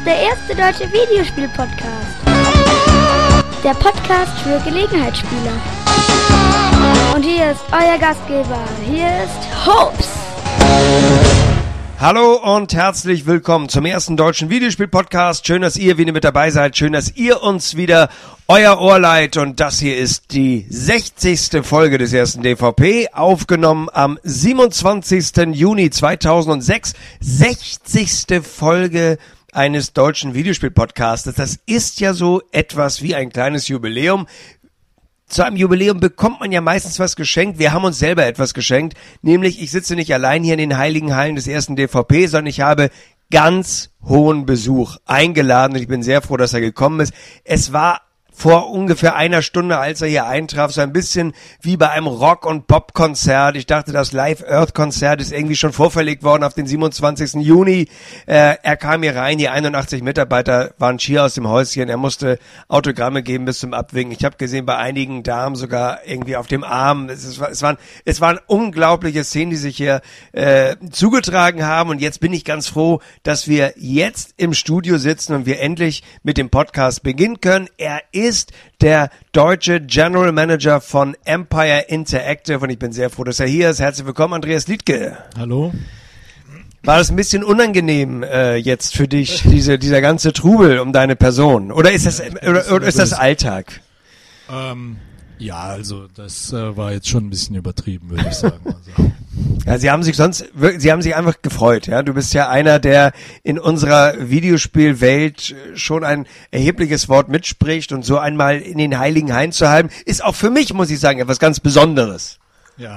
ist der erste deutsche Videospiel-Podcast. Der Podcast für Gelegenheitsspieler. Und hier ist euer Gastgeber. Hier ist Hobbs. Hallo und herzlich willkommen zum ersten deutschen Videospiel-Podcast. Schön, dass ihr wieder mit dabei seid. Schön, dass ihr uns wieder euer Ohr leiht. Und das hier ist die 60. Folge des ersten DVP, aufgenommen am 27. Juni 2006. 60. Folge eines deutschen Videospiel-Podcastes. Das ist ja so etwas wie ein kleines Jubiläum. Zu einem Jubiläum bekommt man ja meistens was geschenkt. Wir haben uns selber etwas geschenkt, nämlich ich sitze nicht allein hier in den heiligen Hallen des ersten DVP, sondern ich habe ganz hohen Besuch eingeladen und ich bin sehr froh, dass er gekommen ist. Es war vor ungefähr einer Stunde, als er hier eintraf, so ein bisschen wie bei einem Rock- und Pop-Konzert. Ich dachte, das Live-Earth-Konzert ist irgendwie schon vorverlegt worden auf den 27. Juni. Er kam hier rein, die 81 Mitarbeiter waren schier aus dem Häuschen. Er musste Autogramme geben bis zum Abwinken. Ich habe gesehen, bei einigen Damen sogar irgendwie auf dem Arm. Es waren unglaubliche Szenen, die sich hier zugetragen haben. Und jetzt bin ich ganz froh, dass wir jetzt im Studio sitzen und wir endlich mit dem Podcast beginnen können. Er ist der deutsche General Manager von Empire Interactive und ich bin sehr froh, dass er hier ist. Herzlich willkommen, Andreas Liedtke. Hallo. War das ein bisschen unangenehm jetzt für dich, dieser ganze Trubel um deine Person? Oder ist das oder ist das Alltag? Ja, also das war jetzt schon ein bisschen übertrieben, würde ich sagen. Also. Ja, Sie haben sich einfach gefreut, ja. Du bist ja einer, der in unserer Videospielwelt schon ein erhebliches Wort mitspricht und so einmal in den heiligen Hallen zu haben, ist auch für mich, muss ich sagen, etwas ganz Besonderes. Ja.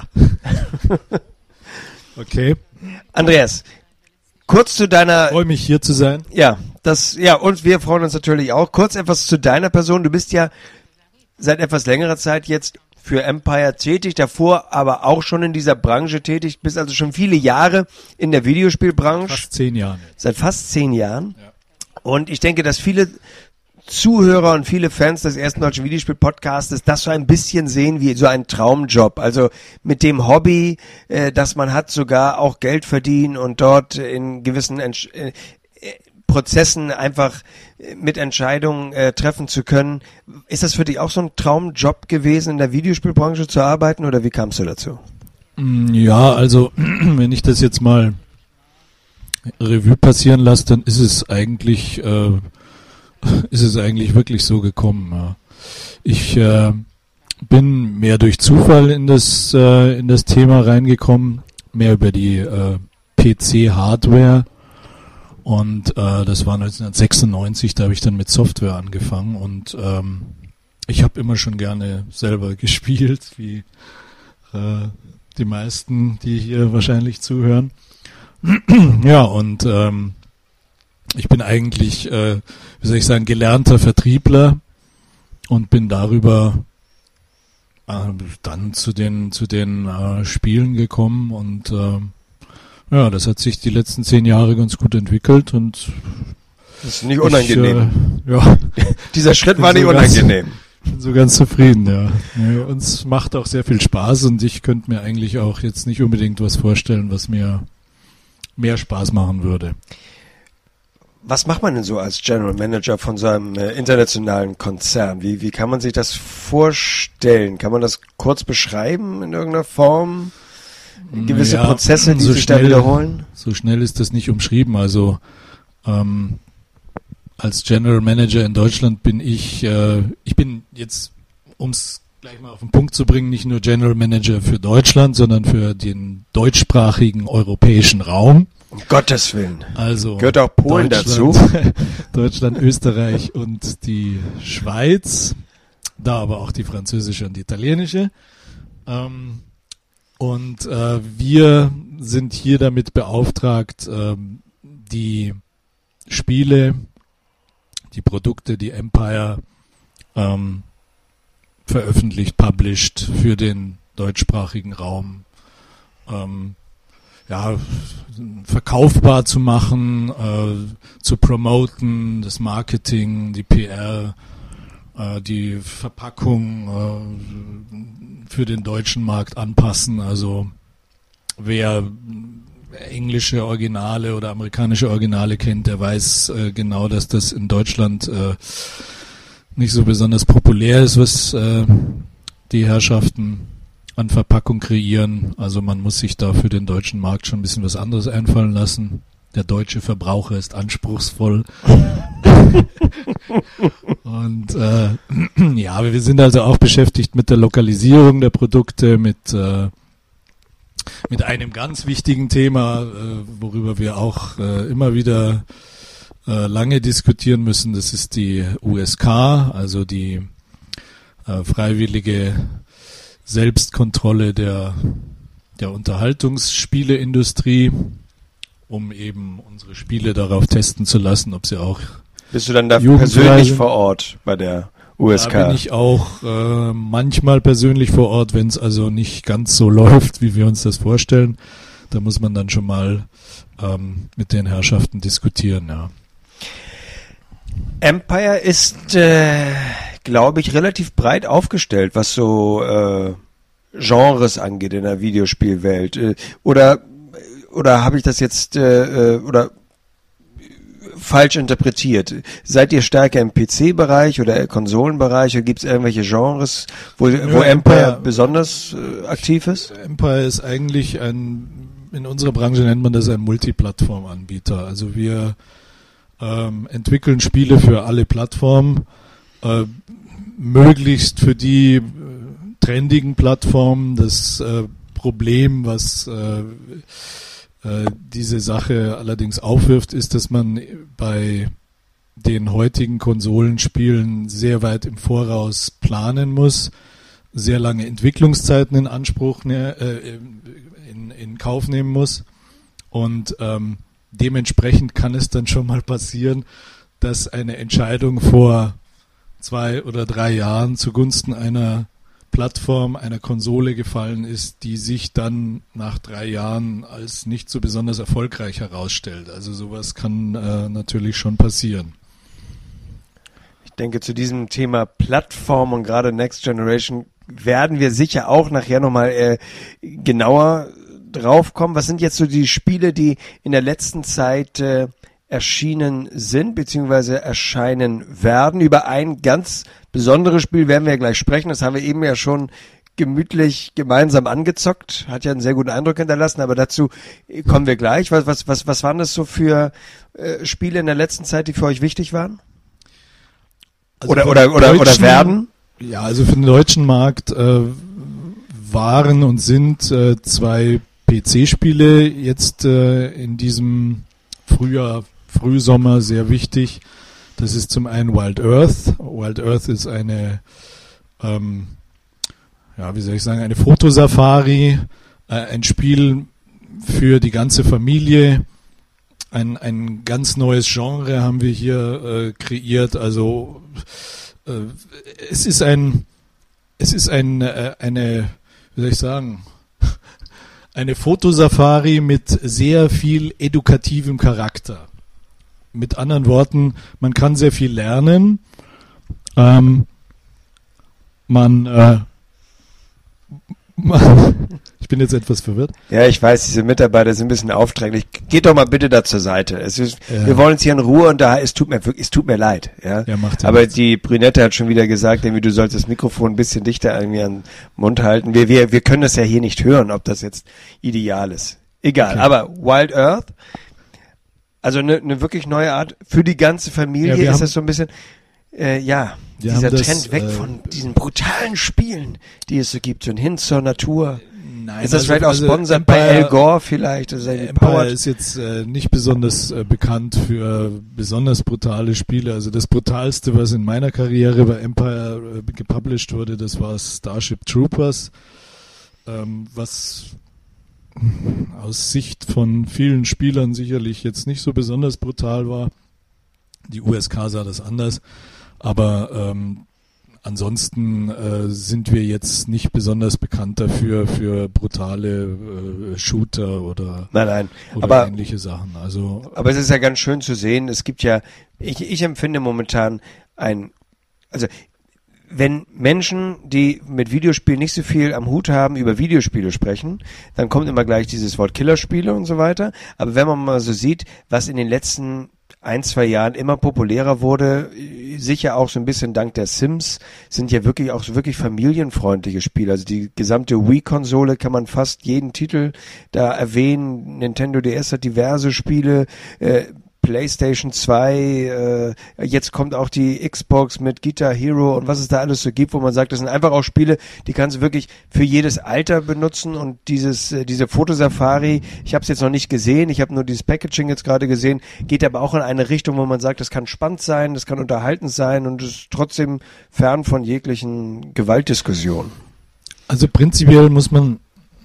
Okay. Andreas, kurz zu deiner... Ich freue mich, hier zu sein. Ja, und wir freuen uns natürlich auch. Kurz etwas zu deiner Person. Du bist ja seit etwas längerer Zeit jetzt für Empire tätig, davor aber auch schon in dieser Branche tätig, bist also schon viele Jahre in der Videospielbranche. Fast 10 Jahren. Seit fast 10 Jahren. Ja. Und ich denke, dass viele Zuhörer und viele Fans des ersten deutschen Videospiel-Podcastes das so ein bisschen sehen wie so ein Traumjob. Also mit dem Hobby, dass man hat, sogar auch Geld verdienen und dort in gewissen Prozessen einfach mit Entscheidungen treffen zu können. Ist das für dich auch so ein Traumjob gewesen, in der Videospielbranche zu arbeiten oder wie kamst du dazu? Ja, also wenn ich das jetzt mal Revue passieren lasse, dann ist es eigentlich wirklich so gekommen. Ja. Ich bin mehr durch Zufall in das Thema reingekommen, mehr über die PC-Hardware. Und das war 1996, da habe ich dann mit Software angefangen und ich habe immer schon gerne selber gespielt, wie die meisten, die hier wahrscheinlich zuhören. Ja, und ich bin eigentlich, wie soll ich sagen, gelernter Vertriebler und bin darüber dann zu den Spielen gekommen und ja, das hat sich die letzten 10 Jahre ganz gut entwickelt und das ist nicht unangenehm. Ja. Dieser Schritt war nicht unangenehm. Bin so ganz zufrieden, ja. Ja. Uns macht auch sehr viel Spaß und ich könnte mir eigentlich auch jetzt nicht unbedingt was vorstellen, was mir mehr Spaß machen würde. Was macht man denn so als General Manager von so einem internationalen Konzern? Wie kann man sich das vorstellen? Kann man das kurz beschreiben in irgendeiner Form? Gewisse Prozesse, die sich da wiederholen? So schnell ist das nicht umschrieben. Also als General Manager in Deutschland bin ich bin jetzt, um es gleich mal auf den Punkt zu bringen, nicht nur General Manager für Deutschland, sondern für den deutschsprachigen europäischen Raum. Um Gottes Willen. Also gehört auch Polen dazu? Deutschland, Österreich und die Schweiz. Da aber auch die französische und die italienische. Und wir sind hier damit beauftragt, die Spiele, die Produkte, die Empire veröffentlicht, published für den deutschsprachigen Raum verkaufbar zu machen, zu promoten, das Marketing, die PR, die Verpackung für den deutschen Markt anpassen. Also wer englische Originale oder amerikanische Originale kennt, der weiß genau, dass das in Deutschland nicht so besonders populär ist, was die Herrschaften an Verpackung kreieren. Also man muss sich da für den deutschen Markt schon ein bisschen was anderes einfallen lassen. Der deutsche Verbraucher ist anspruchsvoll. Und ja, wir sind also auch beschäftigt mit der Lokalisierung der Produkte, mit einem ganz wichtigen Thema, worüber wir auch immer wieder lange diskutieren müssen. Das ist die USK, also die freiwillige Selbstkontrolle der Unterhaltungsspieleindustrie, um eben unsere Spiele darauf testen zu lassen, ob sie auch Bist du dann da persönlich vor Ort bei der USK? Da bin ich auch manchmal persönlich vor Ort, wenn es also nicht ganz so läuft, wie wir uns das vorstellen. Da muss man dann schon mal mit den Herrschaften diskutieren, ja. Empire ist, glaube ich, relativ breit aufgestellt, was so Genres angeht in der Videospielwelt. Oder habe ich das jetzt oder falsch interpretiert? Seid ihr stärker im PC-Bereich oder Konsolenbereich, oder gibt es irgendwelche Genres, wo Empire besonders aktiv ist? Empire ist eigentlich in unserer Branche nennt man das ein Multiplattform-Anbieter. Also wir entwickeln Spiele für alle Plattformen, möglichst für die trendigen Plattformen. Das Problem, was diese Sache allerdings aufwirft, ist, dass man bei den heutigen Konsolenspielen sehr weit im Voraus planen muss, sehr lange Entwicklungszeiten in Anspruch in Kauf nehmen muss, und dementsprechend kann es dann schon mal passieren, dass eine Entscheidung vor 2 oder 3 Jahren zugunsten einer Plattform, einer Konsole gefallen ist, die sich dann nach 3 Jahren als nicht so besonders erfolgreich herausstellt. Also sowas kann natürlich schon passieren. Ich denke, zu diesem Thema Plattform und gerade Next Generation werden wir sicher auch nachher nochmal genauer drauf kommen. Was sind jetzt so die Spiele, die in der letzten Zeit erschienen sind, beziehungsweise erscheinen werden? Über ein ganz besonderes Spiel werden wir ja gleich sprechen. Das haben wir eben ja schon gemütlich gemeinsam angezockt. Hat ja einen sehr guten Eindruck hinterlassen, aber dazu kommen wir gleich. Was waren das so für Spiele in der letzten Zeit, die für euch wichtig waren? Also oder werden? Ja, also für den deutschen Markt waren und sind 2 PC-Spiele jetzt in diesem Frühsommer sehr wichtig. Das ist zum einen Wild Earth. Wild Earth ist eine, eine Fotosafari, ein Spiel für die ganze Familie. Ein ganz neues Genre haben wir hier kreiert. Also es ist eine, wie soll ich sagen, eine Fotosafari mit sehr viel edukativem Charakter. Mit anderen Worten, man kann sehr viel lernen. Ich bin jetzt etwas verwirrt. Ja, ich weiß, diese Mitarbeiter sind ein bisschen aufdringlich. Geht doch mal bitte da zur Seite. Wir wollen uns hier in Ruhe und es tut mir leid. Ja, macht aber nichts. Die Brünette hat schon wieder gesagt, irgendwie, du sollst das Mikrofon ein bisschen dichter irgendwie an den Mund halten. Wir können das ja hier nicht hören, ob das jetzt ideal ist. Egal, okay. Aber Wild Earth, also eine wirklich neue Art für die ganze Familie, ist das so ein bisschen, dieser Trend weg von diesen brutalen Spielen, die es so gibt, und hin zur Natur. Nein, ist das vielleicht auch sponsert bei Al Gore vielleicht? Empire ist jetzt nicht besonders bekannt für besonders brutale Spiele. Also das brutalste, was in meiner Karriere bei Empire gepublished wurde, das war Starship Troopers, was aus Sicht von vielen Spielern sicherlich jetzt nicht so besonders brutal war. Die USK sah das anders. Aber ansonsten sind wir jetzt nicht besonders bekannt dafür für brutale Shooter oder aber, ähnliche Sachen. Also, aber es ist ja ganz schön zu sehen. Es gibt ja, ich empfinde momentan wenn Menschen, die mit Videospielen nicht so viel am Hut haben, über Videospiele sprechen, dann kommt immer gleich dieses Wort Killerspiele und so weiter. Aber wenn man mal so sieht, was in den letzten 1-2 Jahren immer populärer wurde, sicher auch so ein bisschen dank der Sims, sind ja wirklich auch so wirklich familienfreundliche Spiele. Also die gesamte Wii-Konsole kann man fast jeden Titel da erwähnen. Nintendo DS hat diverse Spiele, PlayStation 2, jetzt kommt auch die Xbox mit Guitar Hero und was es da alles so gibt, wo man sagt, das sind einfach auch Spiele, die kannst du wirklich für jedes Alter benutzen und diese Fotosafari, ich habe es jetzt noch nicht gesehen, ich habe nur dieses Packaging jetzt gerade gesehen, geht aber auch in eine Richtung, wo man sagt, das kann spannend sein, das kann unterhaltend sein und ist trotzdem fern von jeglichen Gewaltdiskussionen. Also prinzipiell muss man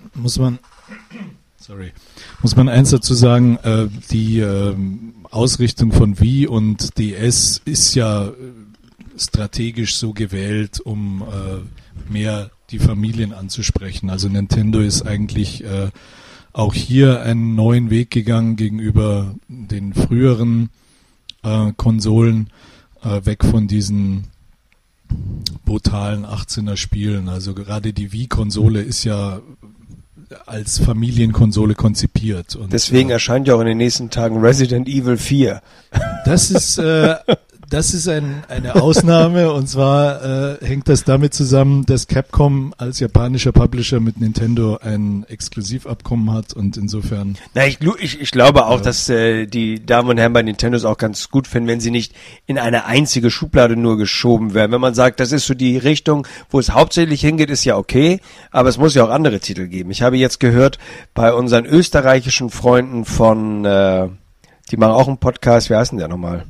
eins dazu sagen, die Ausrichtung von Wii und DS ist ja strategisch so gewählt, um mehr die Familien anzusprechen. Also Nintendo ist eigentlich auch hier einen neuen Weg gegangen gegenüber den früheren Konsolen, weg von diesen brutalen 18er Spielen. Also gerade die Wii-Konsole ist ja als Familienkonsole konzipiert. Und deswegen erscheint ja auch in den nächsten Tagen Resident Evil 4. Das ist eine Ausnahme, und zwar hängt das damit zusammen, dass Capcom als japanischer Publisher mit Nintendo ein Exklusivabkommen hat und insofern... Na, ich glaube auch, dass die Damen und Herren bei Nintendo es auch ganz gut finden, wenn sie nicht in eine einzige Schublade nur geschoben werden. Wenn man sagt, das ist so die Richtung, wo es hauptsächlich hingeht, ist ja okay, aber es muss ja auch andere Titel geben. Ich habe jetzt gehört, bei unseren österreichischen Freunden von, die machen auch einen Podcast, wie heißt denn der nochmal?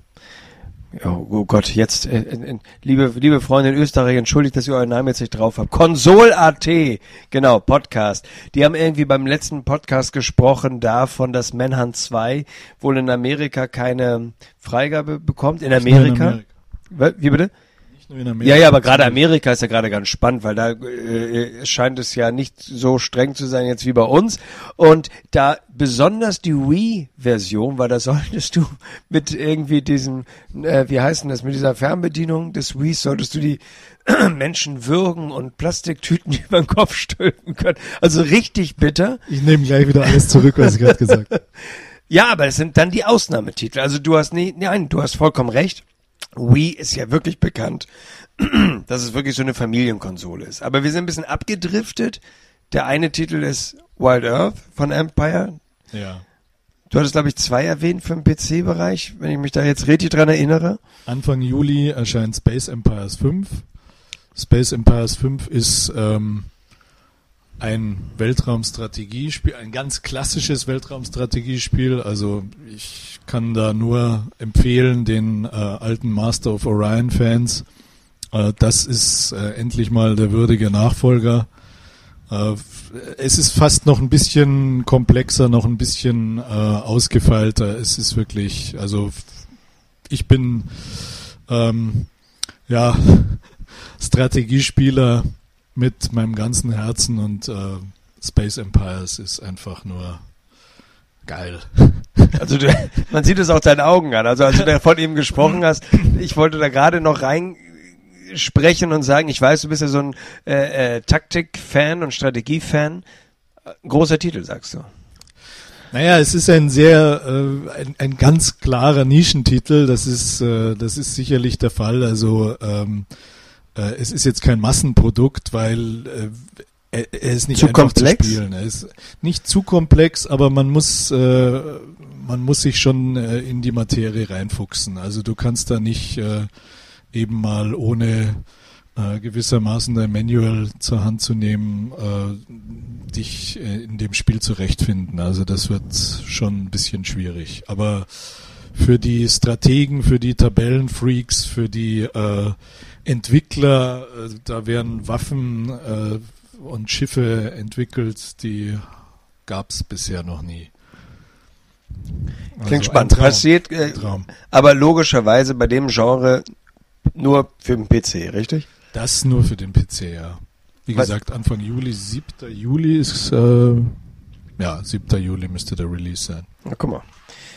Oh Gott, jetzt, liebe Freunde in Österreich, entschuldigt, dass ich euren Namen jetzt nicht drauf habe. Console.at, genau, Podcast. Die haben irgendwie beim letzten Podcast gesprochen davon, dass Manhunt 2 wohl in Amerika keine Freigabe bekommt. In Amerika? Wie bitte? In Amerika. Ja, aber gerade Amerika ist ja gerade ganz spannend, weil da scheint es ja nicht so streng zu sein jetzt wie bei uns. Und da besonders die Wii-Version, weil da solltest du mit irgendwie diesem, wie heißt denn das, mit dieser Fernbedienung des Wii, solltest du die Menschen würgen und Plastiktüten über den Kopf stülpen können. Also richtig bitter. Ich nehme gleich wieder alles zurück, was ich gerade gesagt habe. Ja, aber es sind dann die Ausnahmetitel. Also du hast du hast vollkommen recht. Wii ist ja wirklich bekannt, dass es wirklich so eine Familienkonsole ist. Aber wir sind ein bisschen abgedriftet. Der eine Titel ist Wild Earth von Empire. Ja. Du hattest, glaube ich, 2 erwähnt für den PC-Bereich, wenn ich mich da jetzt richtig dran erinnere. Anfang Juli erscheint Space Empires 5. Space Empires 5 ist ein Weltraumstrategiespiel, ein ganz klassisches Weltraumstrategiespiel. Also ich kann da nur empfehlen den alten Master of Orion-Fans. Das ist endlich mal der würdige Nachfolger. Es ist fast noch ein bisschen komplexer, noch ein bisschen ausgefeilter. Es ist wirklich, also ich bin Strategiespieler mit meinem ganzen Herzen und Space Empires ist einfach nur geil. Also man sieht es auch deinen Augen an. Also als du da von ihm gesprochen hast, ich wollte da gerade noch reinsprechen und sagen, ich weiß, du bist ja so ein Taktik-Fan und Strategie-Fan. Großer Titel, sagst du. Naja, es ist ein sehr, ein ganz klarer Nischentitel. Das ist sicherlich der Fall. Also es ist jetzt kein Massenprodukt, weil er ist nicht zu einfach komplex zu spielen. Er ist nicht zu komplex, aber man muss sich schon in die Materie reinfuchsen. Also du kannst da nicht eben mal ohne gewissermaßen dein Manual zur Hand zu nehmen, dich in dem Spiel zurechtfinden. Also das wird schon ein bisschen schwierig. Aber für die Strategen, für die Tabellenfreaks, für die Entwickler, da werden Waffen und Schiffe entwickelt, die gab es bisher noch nie. Klingt spannend. Passiert, aber logischerweise bei dem Genre nur für den PC, richtig? Das nur für den PC, ja. Wie gesagt, Anfang Juli, 7. Juli ist, 7. Juli müsste der Release sein. Na, guck mal.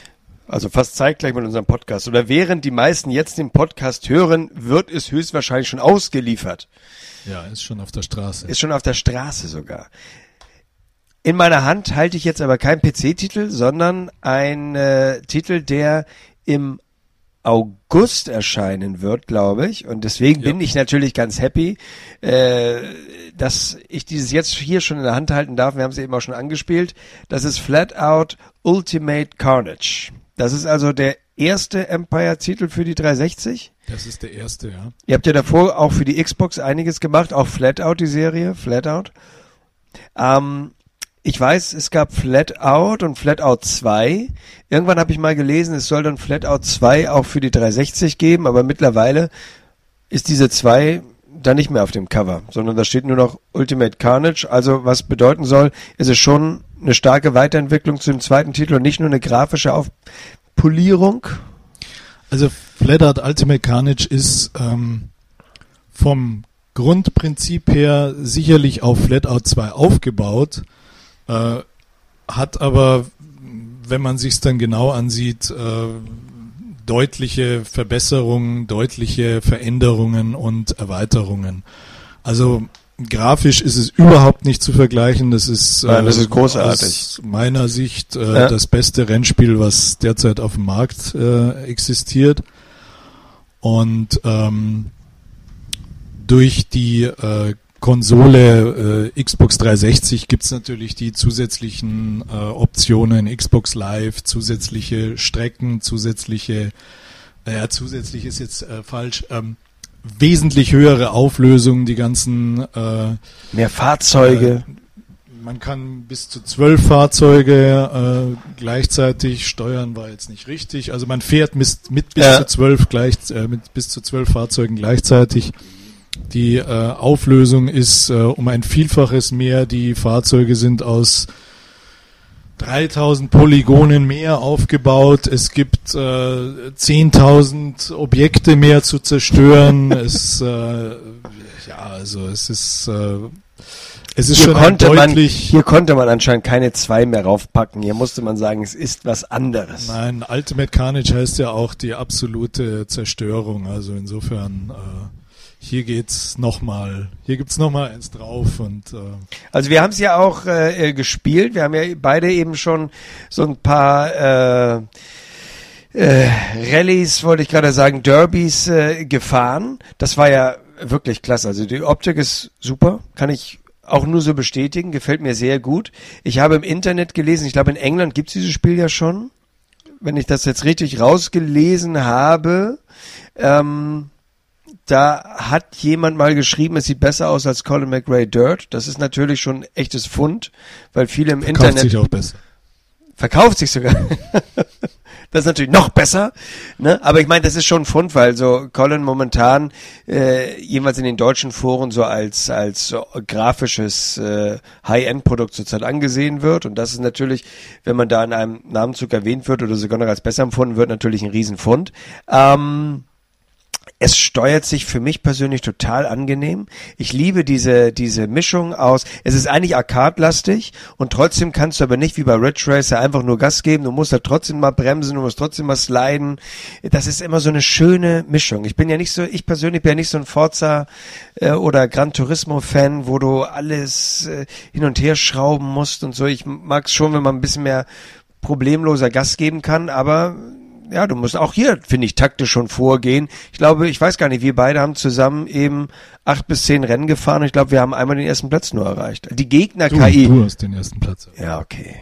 Also fast zeitgleich mit unserem Podcast. Oder während die meisten jetzt den Podcast hören, wird es höchstwahrscheinlich schon ausgeliefert. Ja, ist schon auf der Straße. Ist schon auf der Straße sogar. In meiner Hand halte ich jetzt aber keinen PC-Titel, sondern einen Titel, der im August erscheinen wird, glaube ich. Und deswegen bin ich natürlich ganz happy, dass ich dieses jetzt hier schon in der Hand halten darf. Wir haben es eben auch schon angespielt. Das ist Flatout Ultimate Carnage. Das ist also der erste Empire-Titel für die 360. Das ist der erste, ja. Ihr habt ja davor auch für die Xbox einiges gemacht, auch Flatout, die Serie, Flatout. Ich weiß, es gab Flatout und Flatout 2. Irgendwann habe ich mal gelesen, es soll dann Flatout 2 auch für die 360 geben, aber mittlerweile ist diese 2 dann nicht mehr auf dem Cover, sondern da steht nur noch Ultimate Carnage. Also was bedeuten soll, es ist schon eine starke Weiterentwicklung zu dem zweiten Titel und nicht nur eine grafische Aufpolierung. Also Flatout Ultimate Carnage ist vom Grundprinzip her sicherlich auf Flatout 2 aufgebaut, hat aber, wenn man sich's dann genau ansieht, deutliche Verbesserungen, deutliche Veränderungen und Erweiterungen. Also grafisch ist es überhaupt nicht zu vergleichen. Das ist großartig. Aus meiner Sicht das beste Rennspiel, was derzeit auf dem Markt existiert. Und durch die Konsole Xbox 360 gibt's natürlich die zusätzlichen Optionen, Xbox Live, zusätzliche Strecken, zusätzlich ist jetzt falsch, wesentlich höhere Auflösung, die ganzen mehr Fahrzeuge. Man kann bis zu 12 Fahrzeuge gleichzeitig steuern, war jetzt nicht richtig. Also man fährt mit bis zu 12 Fahrzeugen gleichzeitig. Die Auflösung ist um ein Vielfaches mehr. Die Fahrzeuge sind aus 3000 Polygonen mehr aufgebaut. Es gibt 10.000 Objekte mehr zu zerstören. Es ist Hier schon hier konnte man anscheinend keine 2 mehr raufpacken. Hier musste man sagen, es ist was anderes. Nein, Ultimate Carnage heißt ja auch die absolute Zerstörung. Also insofern hier gibt's nochmal eins drauf und also wir haben es ja auch gespielt. Wir haben ja beide eben schon so ein paar Rallyes, wollte ich gerade sagen, Derbys gefahren. Das war ja wirklich klasse. Also die Optik ist super, kann ich auch nur so bestätigen, gefällt mir sehr gut. Ich habe im Internet gelesen, ich glaube in England gibt's dieses Spiel ja schon, wenn ich das jetzt richtig rausgelesen habe. Da hat jemand mal geschrieben, es sieht besser aus als Colin McRae Dirt. Das ist natürlich schon ein echtes Pfund, weil viele im Internet... Verkauft sich auch besser. Verkauft sich sogar. Das ist natürlich noch besser, ne? Aber ich meine, das ist schon ein Pfund, weil so Colin momentan jeweils in den deutschen Foren so als so grafisches High-End-Produkt zurzeit angesehen wird. Und das ist natürlich, wenn man da in einem Namenzug erwähnt wird oder sogar noch als besser empfunden wird, natürlich ein Riesenpfund. Es steuert sich für mich persönlich total angenehm. Ich liebe diese Mischung aus, es ist eigentlich Arcade-lastig und trotzdem kannst du aber nicht wie bei Ridge Racer einfach nur Gas geben, du musst da trotzdem mal bremsen, du musst trotzdem mal sliden. Das ist immer so eine schöne Mischung. Ich persönlich bin ja nicht so ein Forza oder Gran Turismo-Fan, wo du alles hin und her schrauben musst und so. Ich mag es schon, wenn man ein bisschen mehr problemloser Gas geben kann, aber ja, du musst auch hier, finde ich, taktisch schon vorgehen. Ich glaube, ich weiß gar nicht, wir beide haben zusammen eben 8 bis 10 Rennen gefahren. Ich glaube, wir haben einmal den ersten Platz nur erreicht. Die Gegner-KI. Du hast den ersten Platz. Ja, okay.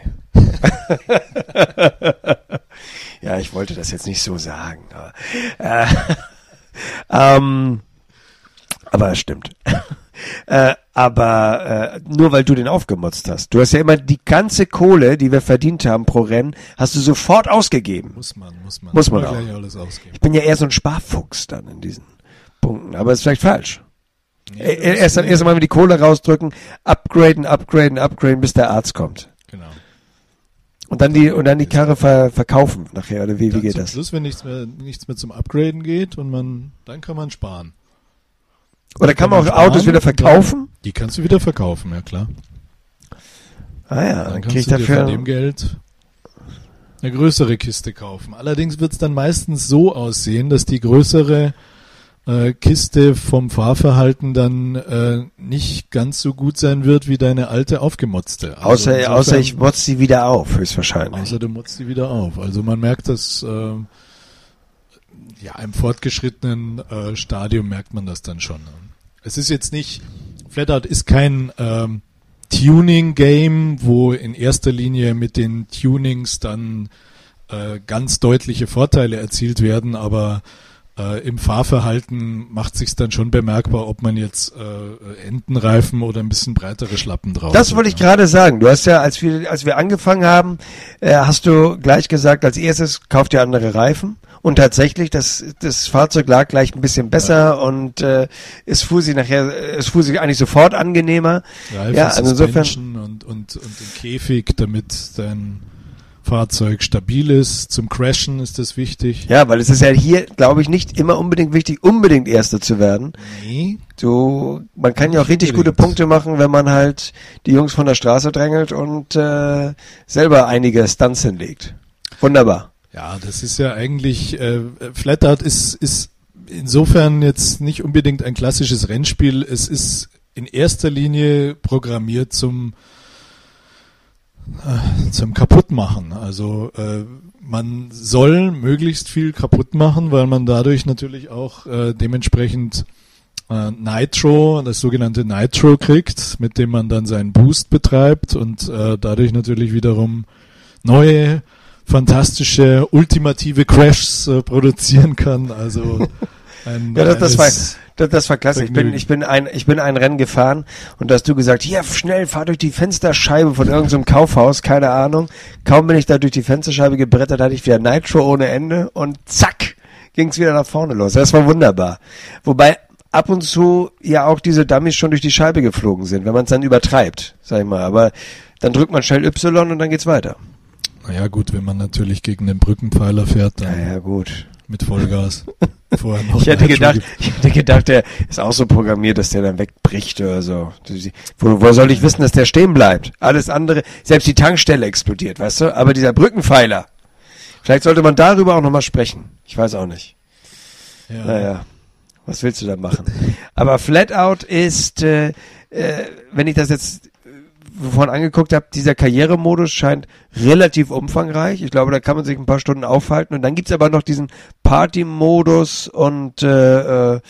Ja, ich wollte das jetzt nicht so sagen. Aber es stimmt. Nur weil du den aufgemotzt hast. Du hast ja immer die ganze Kohle, die wir verdient haben pro Rennen, hast du sofort ausgegeben. Muss man auch. Gleich alles ausgeben. Ich bin ja eher so ein Sparfuchs dann in diesen Punkten, aber ist vielleicht falsch. Ja, erst einmal die Kohle rausdrücken, upgraden, bis der Arzt kommt. Genau. Und dann die Karre verkaufen nachher, oder wie geht das? Zum Schluss, wenn nichts mehr zum Upgraden geht dann kann man sparen. Oder kann man auch Autos wieder verkaufen? Die kannst du wieder verkaufen, ja klar. Ah ja, dann krieg ich dafür von dem Geld eine größere Kiste kaufen. Allerdings wird es dann meistens so aussehen, dass die größere Kiste vom Fahrverhalten dann nicht ganz so gut sein wird wie deine alte aufgemotzte. Also außer ich motz sie wieder auf, höchstwahrscheinlich. Außer du motzt sie wieder auf. Also man merkt das, im fortgeschrittenen Stadium merkt man das dann schon. Es ist jetzt nicht, Flatout ist kein Tuning-Game, wo in erster Linie mit den Tunings dann ganz deutliche Vorteile erzielt werden, aber im Fahrverhalten macht sich's dann schon bemerkbar, ob man jetzt Entenreifen oder ein bisschen breitere Schlappen drauf hat. Das wollte ich gerade sagen. Du hast ja, als wir angefangen haben, hast du gleich gesagt, als erstes kauft ihr andere Reifen. Und tatsächlich, das Fahrzeug lag gleich ein bisschen besser und es fuhr sich eigentlich sofort angenehmer. Reifen, ja, also insofern und den Käfig, damit dein Fahrzeug stabil ist. Zum Crashen ist das wichtig. Ja, weil es ist ja hier, glaube ich, nicht immer unbedingt wichtig, unbedingt Erster zu werden. Nee. Man kann ja auch richtig gute Punkte machen, wenn man halt die Jungs von der Straße drängelt und selber einige Stunts hinlegt. Wunderbar. Ja, das ist ja eigentlich, Flatout ist insofern jetzt nicht unbedingt ein klassisches Rennspiel. Es ist in erster Linie programmiert zum Kaputtmachen. Also man soll möglichst viel kaputt machen, weil man dadurch natürlich auch dementsprechend Nitro, das sogenannte Nitro kriegt, mit dem man dann seinen Boost betreibt und dadurch natürlich wiederum neue, fantastische, ultimative Crashs produzieren kann. Also das war klasse. Ich bin ein Rennen gefahren und da hast du gesagt, hier, schnell, fahr durch die Fensterscheibe von irgendeinem Kaufhaus, keine Ahnung. Kaum bin ich da durch die Fensterscheibe gebrettert, hatte ich wieder Nitro ohne Ende und zack, ging's wieder nach vorne los. Das war wunderbar. Wobei ab und zu ja auch diese Dummies schon durch die Scheibe geflogen sind, wenn man es dann übertreibt, sag ich mal. Aber dann drückt man schnell Y und dann geht's weiter. Naja gut, wenn man natürlich gegen den Brückenpfeiler fährt, dann ja, gut. Mit Vollgas. Vorher noch ich hätte gedacht, der ist auch so programmiert, dass der dann wegbricht oder so. Wo soll ich wissen, dass der stehen bleibt? Alles andere, selbst die Tankstelle explodiert, weißt du? Aber dieser Brückenpfeiler, vielleicht sollte man darüber auch nochmal sprechen. Ich weiß auch nicht. Ja. Naja, was willst du da machen? Aber Flatout ist, wenn ich das jetzt vorhin angeguckt habe, dieser Karrieremodus scheint relativ umfangreich. Ich glaube, da kann man sich ein paar Stunden aufhalten. Und dann gibt's aber noch diesen Party-Modus und wo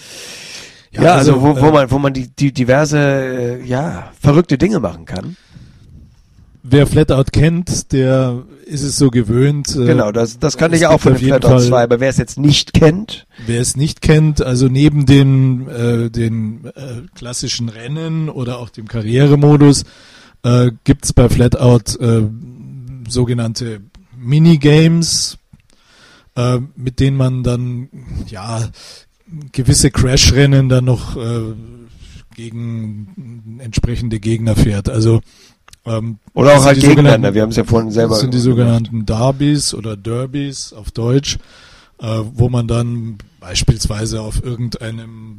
man die diverse verrückte Dinge machen kann. Wer Flatout kennt, der ist es so gewöhnt. Genau, das kann ich auch von dem Flatout 2, aber wer es jetzt nicht kennt. Wer es nicht kennt, also neben den klassischen Rennen oder auch dem Karrieremodus, gibt's bei Flatout sogenannte Minigames, mit denen man dann gewisse Crash-Rennen dann noch gegen entsprechende Gegner fährt. Also oder auch halt gegeneinander, wir haben es ja vorhin selber. Das sind die sogenannten Derbys oder Derbys auf Deutsch, wo man dann beispielsweise auf irgendeinem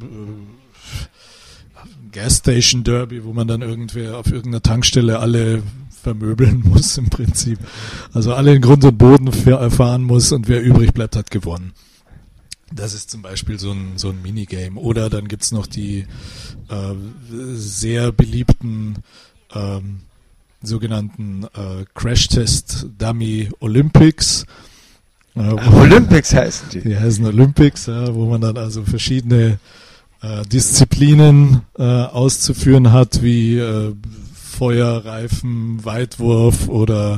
Gasstation Derby, wo man dann irgendwer auf irgendeiner Tankstelle alle vermöbeln muss im Prinzip. Also alle in Grund und Boden fahren muss und wer übrig bleibt, hat gewonnen. Das ist zum Beispiel so ein Minigame. Oder dann gibt's noch die sehr beliebten sogenannten Crash-Test Dummy Olympics. Olympics heißen die. Die heißen Olympics, wo man dann also verschiedene Disziplinen auszuführen hat, wie Feuerreifen, Weitwurf oder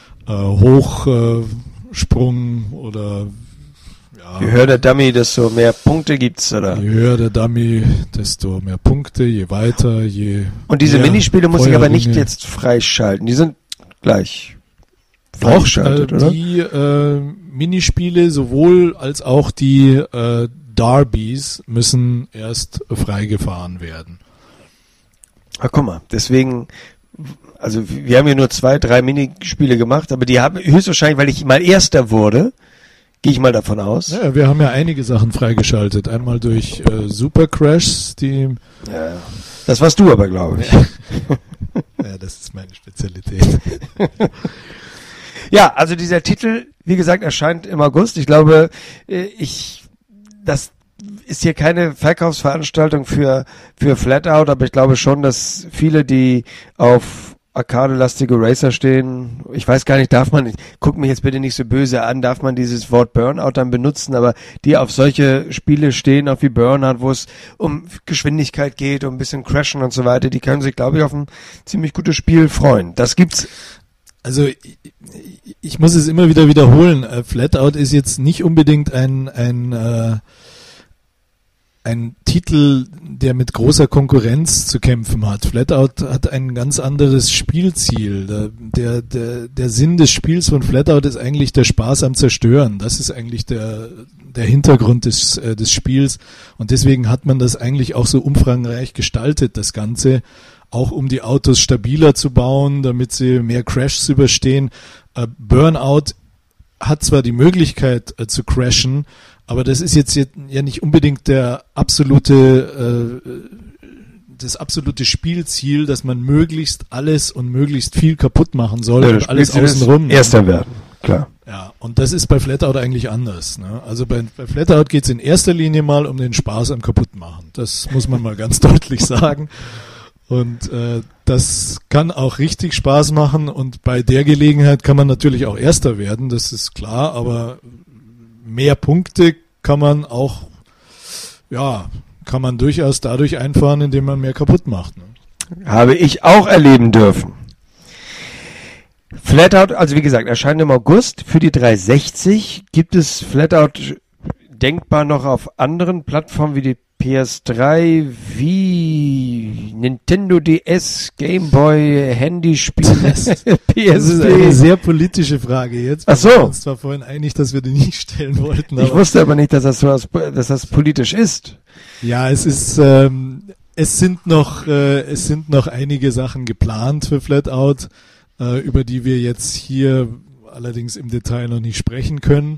Hochsprung oder je höher der Dummy, desto mehr Punkte gibt's, oder? Je höher der Dummy, desto mehr Punkte, je weiter, je und diese Minispiele muss ich aber nicht jetzt freischalten, die sind gleich freigeschaltet, oder? Die Minispiele sowohl als auch die Derbys müssen erst freigefahren werden. Ah, guck mal, deswegen, also wir haben ja nur 2-3 Minispiele gemacht, aber die haben höchstwahrscheinlich, weil ich mal Erster wurde, gehe ich mal davon aus. Ja, wir haben ja einige Sachen freigeschaltet. Einmal durch Super Crashs, die... Ja, das warst du aber, glaube ich. Ja, das ist meine Spezialität. Ja, also dieser Titel, wie gesagt, erscheint im August. Ich glaube, das ist hier keine Verkaufsveranstaltung für Flatout, aber ich glaube schon, dass viele, die auf arcade-lastige Racer stehen, ich weiß gar nicht, guck mich jetzt bitte nicht so böse an, darf man dieses Wort Burnout dann benutzen, aber die auf solche Spiele stehen, auch wie Burnout, wo es um Geschwindigkeit geht, um ein bisschen Crashen und so weiter, die können sich, glaube ich, auf ein ziemlich gutes Spiel freuen. Das gibt's. Also ich muss es immer wieder wiederholen. Flatout ist jetzt nicht unbedingt ein Titel, der mit großer Konkurrenz zu kämpfen hat. Flatout hat ein ganz anderes Spielziel. Der Sinn des Spiels von Flatout ist eigentlich der Spaß am Zerstören. Das ist eigentlich der Hintergrund des Spiels. Und deswegen hat man das eigentlich auch so umfangreich gestaltet, das Ganze. Auch um die Autos stabiler zu bauen, damit sie mehr Crashs überstehen. Burnout hat zwar die Möglichkeit zu crashen, aber das ist jetzt ja nicht unbedingt das absolute Spielziel, dass man möglichst alles und möglichst viel kaputt machen soll und alles außenrum. Erster werden, klar. Ja, und das ist bei Flatout eigentlich anders. Ne? Also bei Flatout geht es in erster Linie mal um den Spaß am Kaputtmachen. Das muss man mal ganz deutlich sagen. Und das kann auch richtig Spaß machen und bei der Gelegenheit kann man natürlich auch Erster werden, das ist klar, aber mehr Punkte kann man durchaus dadurch einfahren, indem man mehr kaputt macht. Ne? Habe ich auch erleben dürfen. Flatout, also wie gesagt, erscheint im August. Für die 360 gibt es Flatout denkbar noch auf anderen Plattformen wie die PS3, wie Nintendo DS, Game Boy, Handyspiele, PSP. Das ist eine sehr politische Frage jetzt. Ach so. Wir waren uns zwar vorhin einig, dass wir die nicht stellen wollten. Ich wusste aber nicht, dass das politisch ist. Ja, es sind noch einige Sachen geplant für Flatout, über die wir jetzt hier allerdings im Detail noch nicht sprechen können.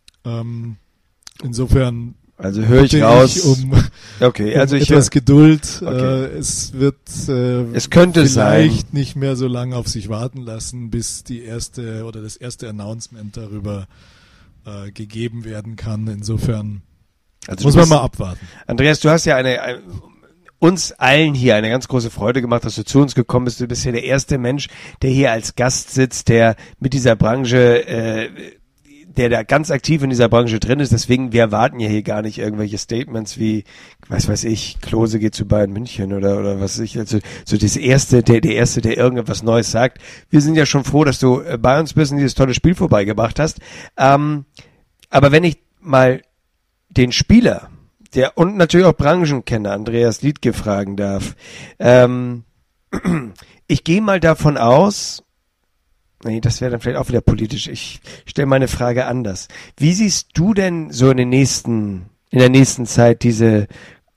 Insofern also höre ich raus. Okay, also ich etwas Geduld. Okay. Es könnte vielleicht sein, nicht mehr so lange auf sich warten lassen, bis das erste Announcement darüber gegeben werden kann. Insofern muss man mal abwarten. Andreas, du hast ja uns allen hier eine ganz große Freude gemacht, dass du zu uns gekommen bist. Du bist ja der erste Mensch, der hier als Gast sitzt, der mit dieser Branche der da ganz aktiv in dieser Branche drin ist, deswegen, wir erwarten ja hier gar nicht irgendwelche Statements wie, was weiß ich, Klose geht zu Bayern München oder was weiß ich, also so der Erste, der irgendetwas Neues sagt. Wir sind ja schon froh, dass du bei uns bist und dieses tolle Spiel vorbeigebracht hast. Aber wenn ich mal den Spieler, und natürlich auch Branchenkenner, Andreas Liedtke, fragen darf, ich gehe mal davon aus, nee, das wäre dann vielleicht auch wieder politisch. Ich stelle meine Frage anders. Wie siehst du denn so in der nächsten Zeit diese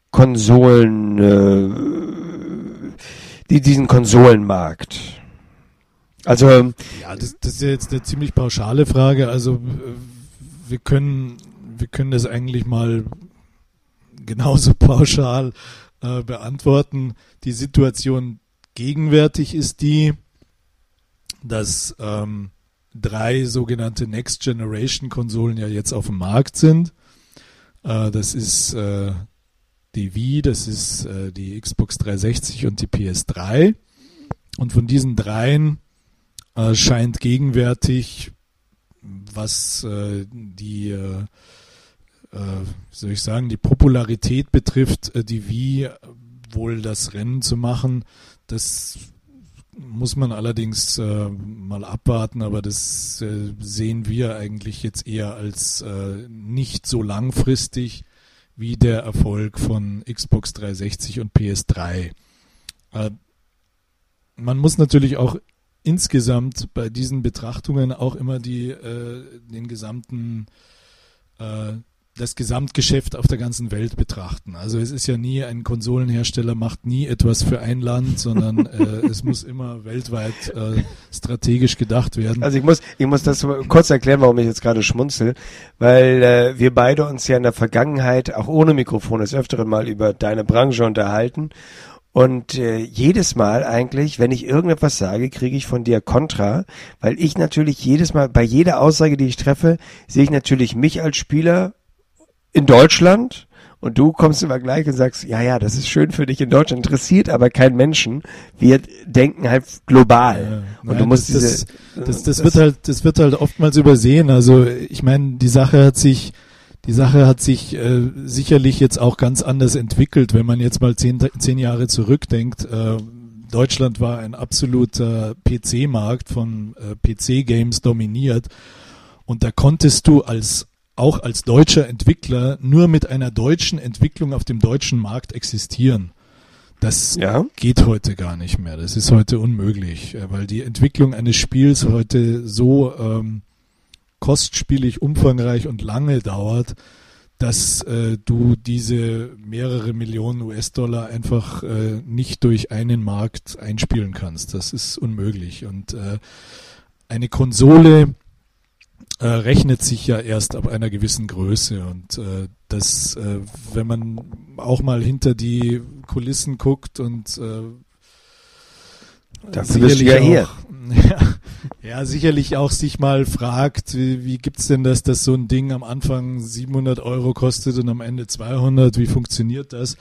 Konsolen, diesen Konsolenmarkt? Also ja, das ist ja jetzt eine ziemlich pauschale Frage. Also wir können das eigentlich mal genauso pauschal beantworten. Die Situation gegenwärtig ist die, dass 3 sogenannte Next-Generation-Konsolen ja jetzt auf dem Markt sind. Das ist die Wii, das ist die Xbox 360 und die PS3. Und von diesen 3 scheint gegenwärtig, was die Popularität betrifft, die Wii wohl das Rennen zu machen. Das muss man allerdings mal abwarten, aber das sehen wir eigentlich jetzt eher als nicht so langfristig wie der Erfolg von Xbox 360 und PS3. Man muss natürlich auch insgesamt bei diesen Betrachtungen auch immer das Gesamtgeschäft auf der ganzen Welt betrachten. Also es ist ja nie, ein Konsolenhersteller macht nie etwas für ein Land, sondern es muss immer weltweit strategisch gedacht werden. Also ich muss das kurz erklären, warum ich jetzt gerade schmunzel, weil wir beide uns ja in der Vergangenheit auch ohne Mikrofon des Öfteren mal über deine Branche unterhalten Und jedes Mal eigentlich, wenn ich irgendetwas sage, kriege ich von dir Kontra, weil ich natürlich jedes Mal, bei jeder Aussage, die ich treffe, sehe ich natürlich mich als Spieler in Deutschland und du kommst immer gleich und sagst, ja, das ist schön für dich in Deutschland, interessiert aber keinen Menschen. Wir denken halt global. Und du musst das wird halt oftmals übersehen. Also ich meine, die Sache hat sich sicherlich jetzt auch ganz anders entwickelt, wenn man jetzt mal 10 Jahre zurückdenkt. Deutschland war ein absoluter PC-Markt, von PC-Games dominiert, und da konntest du auch als deutscher Entwickler nur mit einer deutschen Entwicklung auf dem deutschen Markt existieren. Das geht heute gar nicht mehr. Das ist heute unmöglich, weil die Entwicklung eines Spiels heute so kostspielig, umfangreich und lange dauert, dass du diese mehrere Millionen US-Dollar einfach nicht durch einen Markt einspielen kannst. Das ist unmöglich. Und eine Konsole rechnet sich ja erst ab einer gewissen Größe. Und wenn man auch mal hinter die Kulissen guckt und dafür bist du ja hier. Ja, sicherlich auch sich mal fragt, wie gibt's denn das, dass so ein Ding am Anfang 700 Euro kostet und am Ende 200, wie funktioniert das?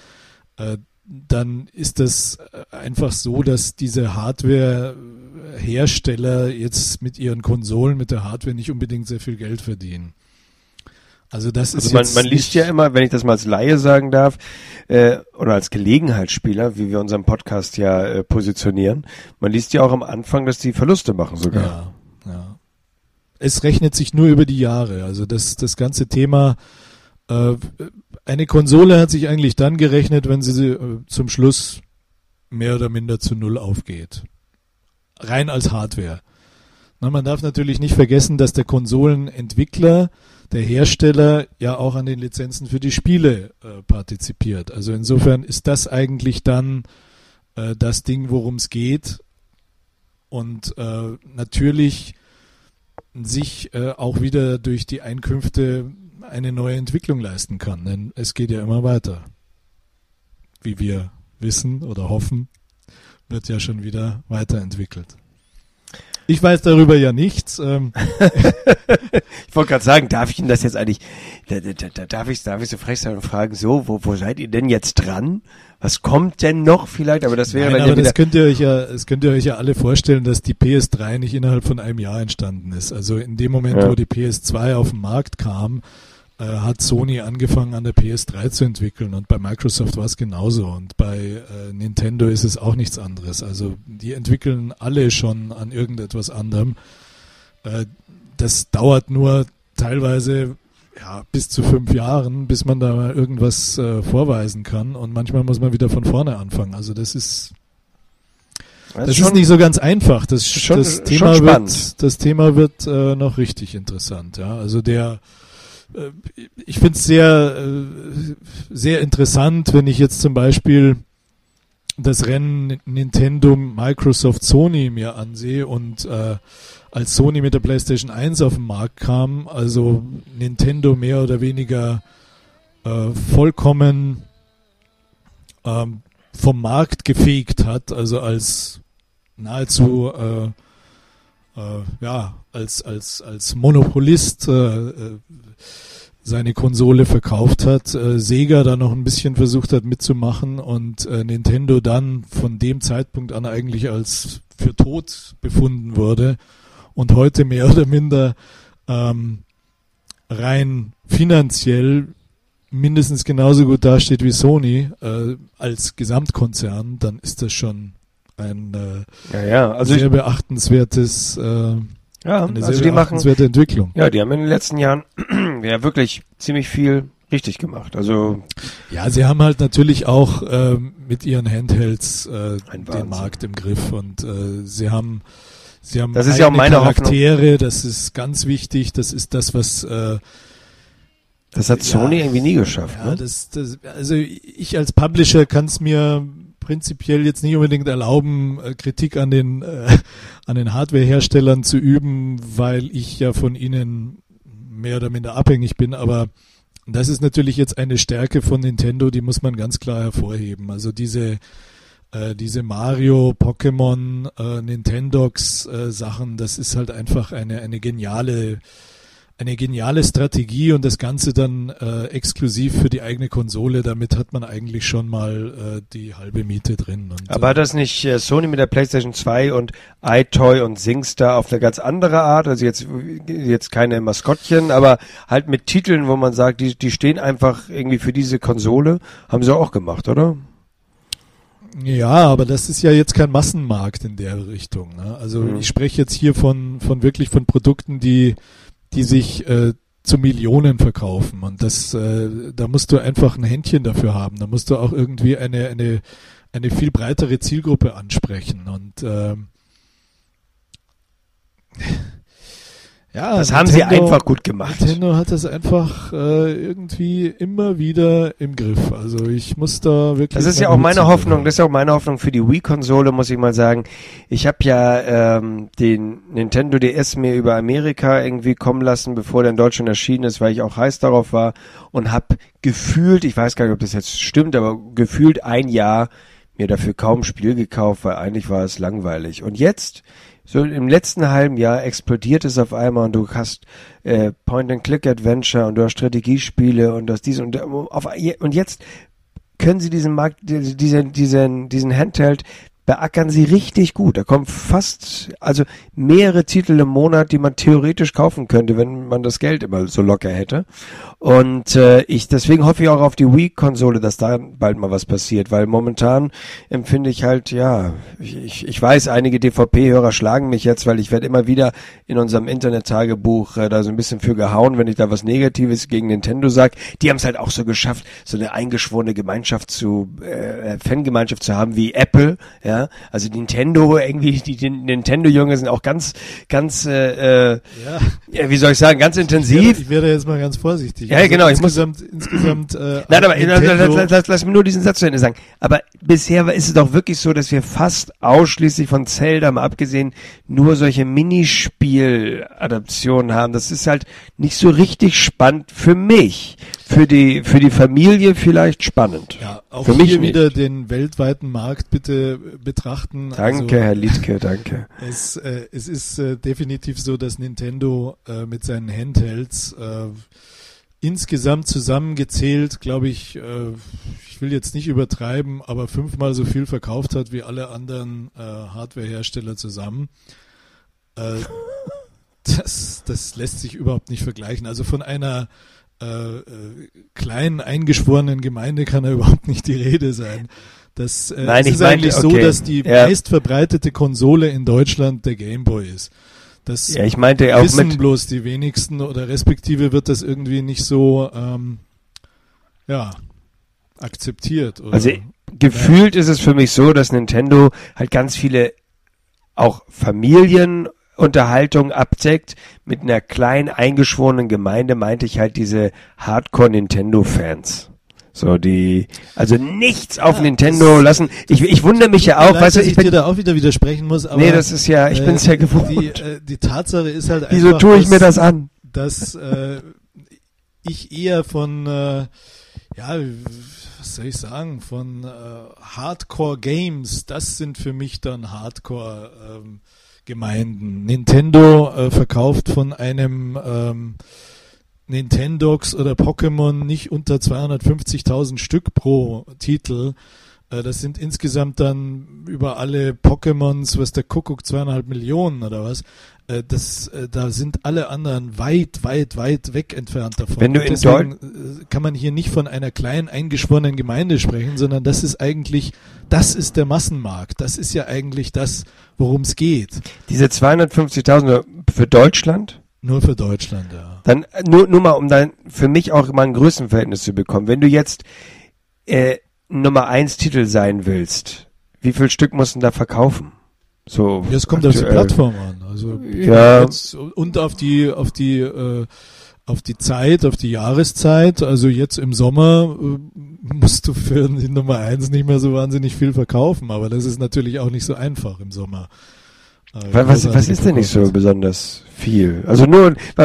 Dann ist das einfach so, dass diese Hardware-Hersteller jetzt mit ihren Konsolen, mit der Hardware nicht unbedingt sehr viel Geld verdienen. Also das ist man liest ja immer, wenn ich das mal als Laie sagen darf, oder als Gelegenheitsspieler, wie wir unseren Podcast ja positionieren, man liest ja auch am Anfang, dass die Verluste machen sogar. Ja. Es rechnet sich nur über die Jahre. Also das ganze Thema, eine Konsole hat sich eigentlich dann gerechnet, wenn sie zum Schluss mehr oder minder zu Null aufgeht. Rein als Hardware. Man darf natürlich nicht vergessen, dass der Konsolenentwickler, der Hersteller, ja auch an den Lizenzen für die Spiele partizipiert. Also insofern ist das eigentlich dann das Ding, worum es geht, und natürlich sich auch wieder durch die Einkünfte eine neue Entwicklung leisten kann, denn es geht ja immer weiter. Wie wir wissen oder hoffen, wird ja schon wieder weiterentwickelt. Ich weiß darüber ja nichts. Ich wollte gerade sagen, darf ich Ihnen das jetzt eigentlich, darf ich so frech sein und fragen, so, wo seid ihr denn jetzt dran? Was kommt denn noch vielleicht? Aber das wäre, Nein, aber das könnt ihr euch ja alle vorstellen, dass die PS3 nicht innerhalb von einem Jahr entstanden ist. Also in dem Moment, wo die PS2 auf den Markt kam, hat Sony angefangen, an der PS3 zu entwickeln, und bei Microsoft war es genauso, und bei Nintendo ist es auch nichts anderes. Also die entwickeln alle schon an irgendetwas anderem. Das dauert nur teilweise bis zu 5 Jahren, bis man da mal irgendwas vorweisen kann, und manchmal muss man wieder von vorne anfangen. Also das ist nicht so ganz einfach. Das Thema wird noch richtig interessant. Ja, also ich finde es sehr, sehr interessant, wenn ich jetzt zum Beispiel das Rennen Nintendo, Microsoft, Sony mir ansehe, und als Sony mit der PlayStation 1 auf den Markt kam, also Nintendo mehr oder weniger vollkommen vom Markt gefegt hat, also als nahezu als Monopolist seine Konsole verkauft hat, Sega da noch ein bisschen versucht hat mitzumachen, und Nintendo dann von dem Zeitpunkt an eigentlich als für tot befunden wurde und heute mehr oder minder rein finanziell mindestens genauso gut dasteht wie Sony als Gesamtkonzern, dann ist das schon ein sehr beachtenswertes beachtenswerte Entwicklung. Ja, die haben in den letzten Jahren ja wirklich ziemlich viel richtig gemacht. Also ja, sie haben halt natürlich auch mit ihren Handhelds den Markt im Griff, und sie haben das ist ja auch meine Charaktere, Hoffnung. Das ist ganz wichtig, das ist das, was das hat Sony irgendwie nie geschafft. Ja, ne? Also ich als Publisher kann es mir prinzipiell jetzt nicht unbedingt erlauben, Kritik an den Hardware-Herstellern zu üben, weil ich ja von ihnen mehr oder minder abhängig bin, aber das ist natürlich jetzt eine Stärke von Nintendo, die muss man ganz klar hervorheben. Also diese diese Mario, Pokémon, Nintendogs Sachen, das ist halt einfach eine geniale Strategie und das Ganze dann exklusiv für die eigene Konsole, damit hat man eigentlich schon mal die halbe Miete drin. Und, aber hat das nicht Sony mit der PlayStation 2 und iToy und SingStar auf eine ganz andere Art, also jetzt keine Maskottchen, aber halt mit Titeln, wo man sagt, die stehen einfach irgendwie für diese Konsole, haben sie auch gemacht, oder? Ja, aber das ist ja jetzt kein Massenmarkt in der Richtung. Ne? Also ich spreche jetzt hier von wirklich von Produkten, die sich zu Millionen verkaufen. Und da musst du einfach ein Händchen dafür haben. Da musst du auch irgendwie eine viel breitere Zielgruppe ansprechen. Und ja, das haben sie einfach gut gemacht. Nintendo hat das einfach irgendwie immer wieder im Griff. Also ich muss da wirklich... Das ist ja auch meine Hoffnung, das ist ja auch meine Hoffnung für die Wii-Konsole, muss ich mal sagen. Ich habe ja den Nintendo DS mir über Amerika irgendwie kommen lassen, bevor der in Deutschland erschienen ist, weil ich auch heiß darauf war und habe gefühlt, ich weiß gar nicht, ob das jetzt stimmt, aber gefühlt ein Jahr mir dafür kaum Spiel gekauft, weil eigentlich war es langweilig. Und jetzt... So im letzten halben Jahr explodiert es auf einmal und du hast Point-and-Click-Adventure und du hast Strategiespiele und das dies und jetzt können sie diesen Markt, diesen Handheld beackern sie richtig gut. Da kommen also mehrere Titel im Monat, die man theoretisch kaufen könnte, wenn man das Geld immer so locker hätte. Und deswegen hoffe ich auch auf die Wii-Konsole, dass da bald mal was passiert, weil momentan empfinde ich halt, ja, ich weiß, einige DVP-Hörer schlagen mich jetzt, weil ich werde immer wieder in unserem Internet-Tagebuch da so ein bisschen für gehauen, wenn ich da was Negatives gegen Nintendo sage. Die haben es halt auch so geschafft, so eine eingeschworene Fangemeinschaft zu haben wie Apple, ja, also Nintendo, irgendwie, die Nintendo-Jungen sind auch ganz, wie soll ich sagen, ganz intensiv. Ich werde jetzt mal ganz vorsichtig. Ja, also genau, insgesamt. Nein, aber lass mir nur diesen Satz zu Ende sagen. Aber bisher ist es doch wirklich so, dass wir fast ausschließlich von Zelda, mal abgesehen, nur solche Minispiel-Adaptionen haben. Das ist halt nicht so richtig spannend für mich. Für die Familie vielleicht spannend. Ja, auch für mich hier nicht. wieder den weltweiten Markt bitte betrachten. Danke, also, Herr Liedke, danke. Es ist definitiv so, dass Nintendo mit seinen Handhelds insgesamt zusammengezählt, glaube ich, ich will jetzt nicht übertreiben, aber 5-mal so viel verkauft hat wie alle anderen Hardwarehersteller zusammen. Das lässt sich überhaupt nicht vergleichen. Also von einer kleinen eingeschworenen Gemeinde kann da überhaupt nicht die Rede sein. Es ist eigentlich so, dass die meist verbreitete Konsole in Deutschland der Game Boy ist. Das ich meinte auch wissen bloß die wenigsten oder respektive wird das irgendwie nicht so akzeptiert. Oder? Also gefühlt ist es für mich so, dass Nintendo halt ganz viele auch Familienunterhaltung abdeckt. Mit einer kleinen eingeschworenen Gemeinde meinte ich halt diese Hardcore-Nintendo-Fans. So also nichts auf Nintendo lassen. Ich wundere mich ja auch, weißt du, ich dir da auch wieder widersprechen muss, aber nee, das ist ja, ich bin's ja gewohnt. Die Tatsache ist halt wieso einfach, tue ich mir das an? Dass ich eher von was soll ich sagen, von Hardcore Games, das sind für mich dann Hardcore Gemeinden. Nintendo verkauft von einem Nintendogs oder Pokémon nicht unter 250.000 Stück pro Titel. Das sind insgesamt dann über alle Pokémons, was der Kuckuck, 2,5 Millionen oder was. Da sind alle anderen weit weg entfernt davon. Wenn du deswegen kann man hier nicht von einer kleinen eingeschworenen Gemeinde sprechen, sondern das ist der Massenmarkt. Das ist ja eigentlich das, worum es geht. Diese 250.000 für Deutschland? Nur für Deutschland, ja. Dann nur mal, um dann für mich auch mal ein Größenverhältnis zu bekommen. Wenn du jetzt Nummer 1 Titel sein willst, wie viel Stück musst du da verkaufen? So. Es kommt auf die Plattform an. Also ja. Und auf die Zeit, auf die Jahreszeit. Also jetzt im Sommer musst du für die Nummer 1 nicht mehr so wahnsinnig viel verkaufen. Aber das ist natürlich auch nicht so einfach im Sommer. Was ist denn nicht so besonders viel? Also nur, um die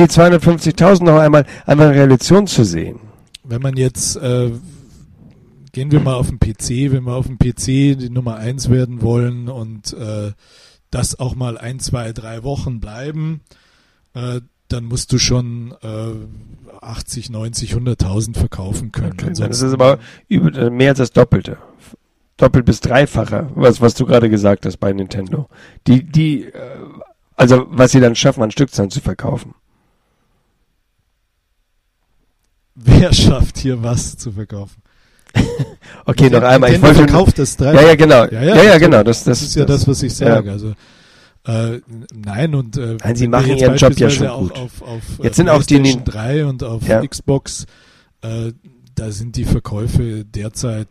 250.000 noch einmal eine Relation zu sehen. Wenn man jetzt gehen wir mal auf den PC, wenn wir auf dem PC die Nummer 1 werden wollen und das auch mal 1, 2, 3 Wochen bleiben, dann musst du schon 80, 90, 100.000 verkaufen können. Okay, dann ist es aber mehr als das Doppelte. Doppelt bis dreifache, was du gerade gesagt hast bei Nintendo. Also was sie dann schaffen, an Stückzahlen zu verkaufen. Wer schafft hier was zu verkaufen? Okay, noch einmal. Nintendo Ich wollte verkauft das Ja, ja, genau. Ja, genau. Das ist ja das, was ich sage. Ja. Also nein, und nein, sie machen ihren Job ja schon gut. Auf jetzt sind auch die PlayStation 3 und auf Xbox, da sind die Verkäufe derzeit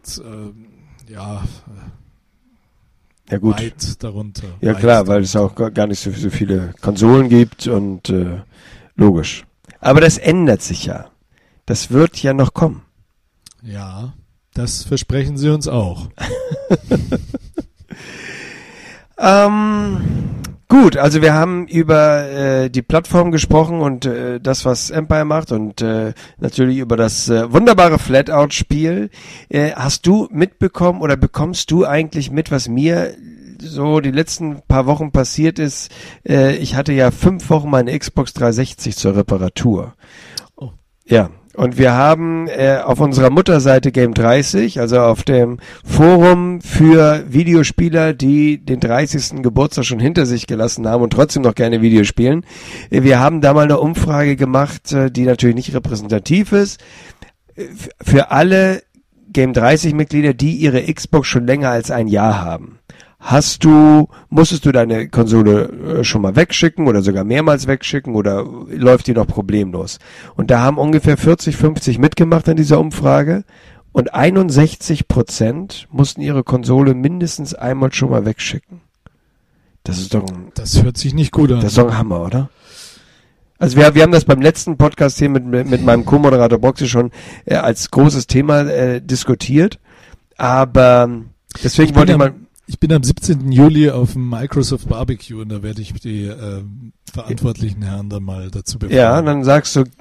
gut. Weit darunter. Ja klar, weil es auch gar nicht so viele Konsolen gibt und logisch. Aber das ändert sich ja. Das wird ja noch kommen. Ja, das versprechen sie uns auch. Gut, also wir haben über die Plattform gesprochen und das, was Empire macht und natürlich über das wunderbare Flatout-Spiel. Hast du mitbekommen oder bekommst du eigentlich mit, was mir so die letzten paar Wochen passiert ist? Ich hatte ja 5 Wochen meine Xbox 360 zur Reparatur. Oh. Ja. Und wir haben auf unserer Mutterseite Game30, also auf dem Forum für Videospieler, die den 30. Geburtstag schon hinter sich gelassen haben und trotzdem noch gerne Videospielen, wir haben da mal eine Umfrage gemacht, die natürlich nicht repräsentativ ist, für alle Game30-Mitglieder, die ihre Xbox schon länger als ein Jahr haben. Musstest du deine Konsole schon mal wegschicken oder sogar mehrmals wegschicken oder läuft die noch problemlos? Und da haben ungefähr 40, 50 mitgemacht an dieser Umfrage und 61% mussten ihre Konsole mindestens einmal schon mal wegschicken. Das hört sich nicht gut an. Das ist doch ein Hammer, oder? Also wir haben das beim letzten Podcast hier mit meinem Co-Moderator Boxy schon als großes Thema diskutiert, aber deswegen wollte ich mal... Ich bin am 17. Juli auf dem Microsoft Barbecue und da werde ich die verantwortlichen Herren dann mal dazu befragen. Ja, dann sagst du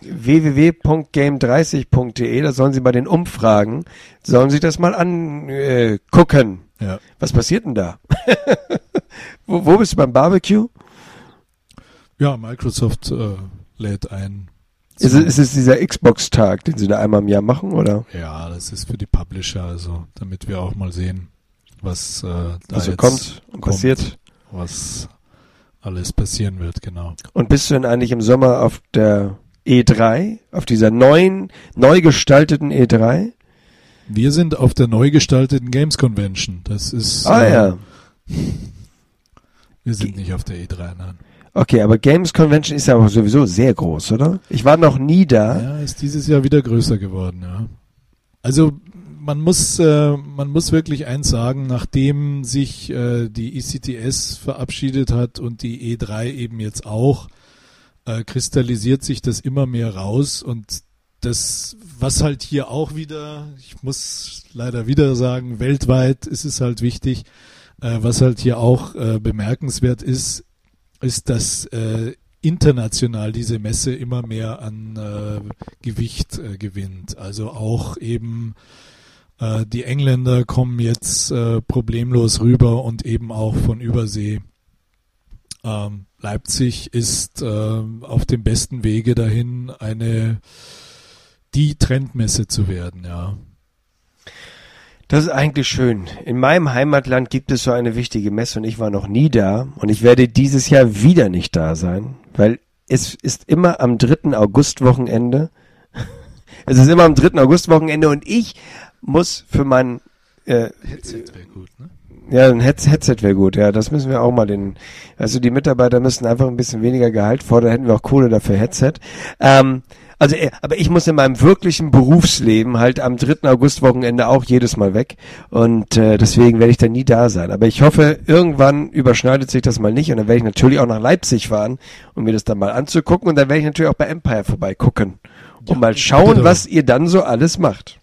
www.game30.de, da sollen sie bei den Umfragen, sollen sie das mal angucken. Ja. Was passiert denn da? Wo bist du beim Barbecue? Ja, Microsoft lädt ein. Ist es dieser Xbox-Tag, den sie da einmal im Jahr machen, oder? Ja, das ist für die Publisher, also damit wir auch mal sehen, was da also jetzt kommt und passiert. Was alles passieren wird, genau. Und bist du denn eigentlich im Sommer auf der E3, auf dieser neu gestalteten E3? Wir sind auf der neu gestalteten Games Convention. Das ist... ja. Wir sind nicht auf der E3, nein. Okay, aber Games Convention ist ja auch sowieso sehr groß, oder? Ich war noch nie da. Ja, ist dieses Jahr wieder größer geworden, ja. Also man muss wirklich eins sagen, nachdem sich die ECTS verabschiedet hat und die E3 eben jetzt auch, kristallisiert sich das immer mehr raus und das, was halt hier auch wieder, ich muss leider wieder sagen, weltweit ist es halt wichtig, was halt hier auch bemerkenswert ist, dass international diese Messe immer mehr an Gewicht gewinnt. Also auch eben die Engländer kommen jetzt problemlos rüber und eben auch von Übersee. Leipzig ist auf dem besten Wege dahin, die Trendmesse zu werden, ja. Das ist eigentlich schön. In meinem Heimatland gibt es so eine wichtige Messe und ich war noch nie da und ich werde dieses Jahr wieder nicht da sein, weil es ist immer am 3. August-Wochenende. Es ist immer am 3. August-Wochenende und ich muss für mein Headset wäre gut, ne? Ja, ein Headset wäre gut, ja, das müssen wir auch mal also die Mitarbeiter müssen einfach ein bisschen weniger Gehalt fordern, hätten wir auch Kohle dafür Headset. Aber ich muss in meinem wirklichen Berufsleben halt am 3. August-Wochenende auch jedes Mal weg und deswegen werde ich da nie da sein. Aber ich hoffe, irgendwann überschneidet sich das mal nicht und dann werde ich natürlich auch nach Leipzig fahren, um mir das dann mal anzugucken und dann werde ich natürlich auch bei Empire vorbeigucken und mal schauen, was ihr dann so alles macht.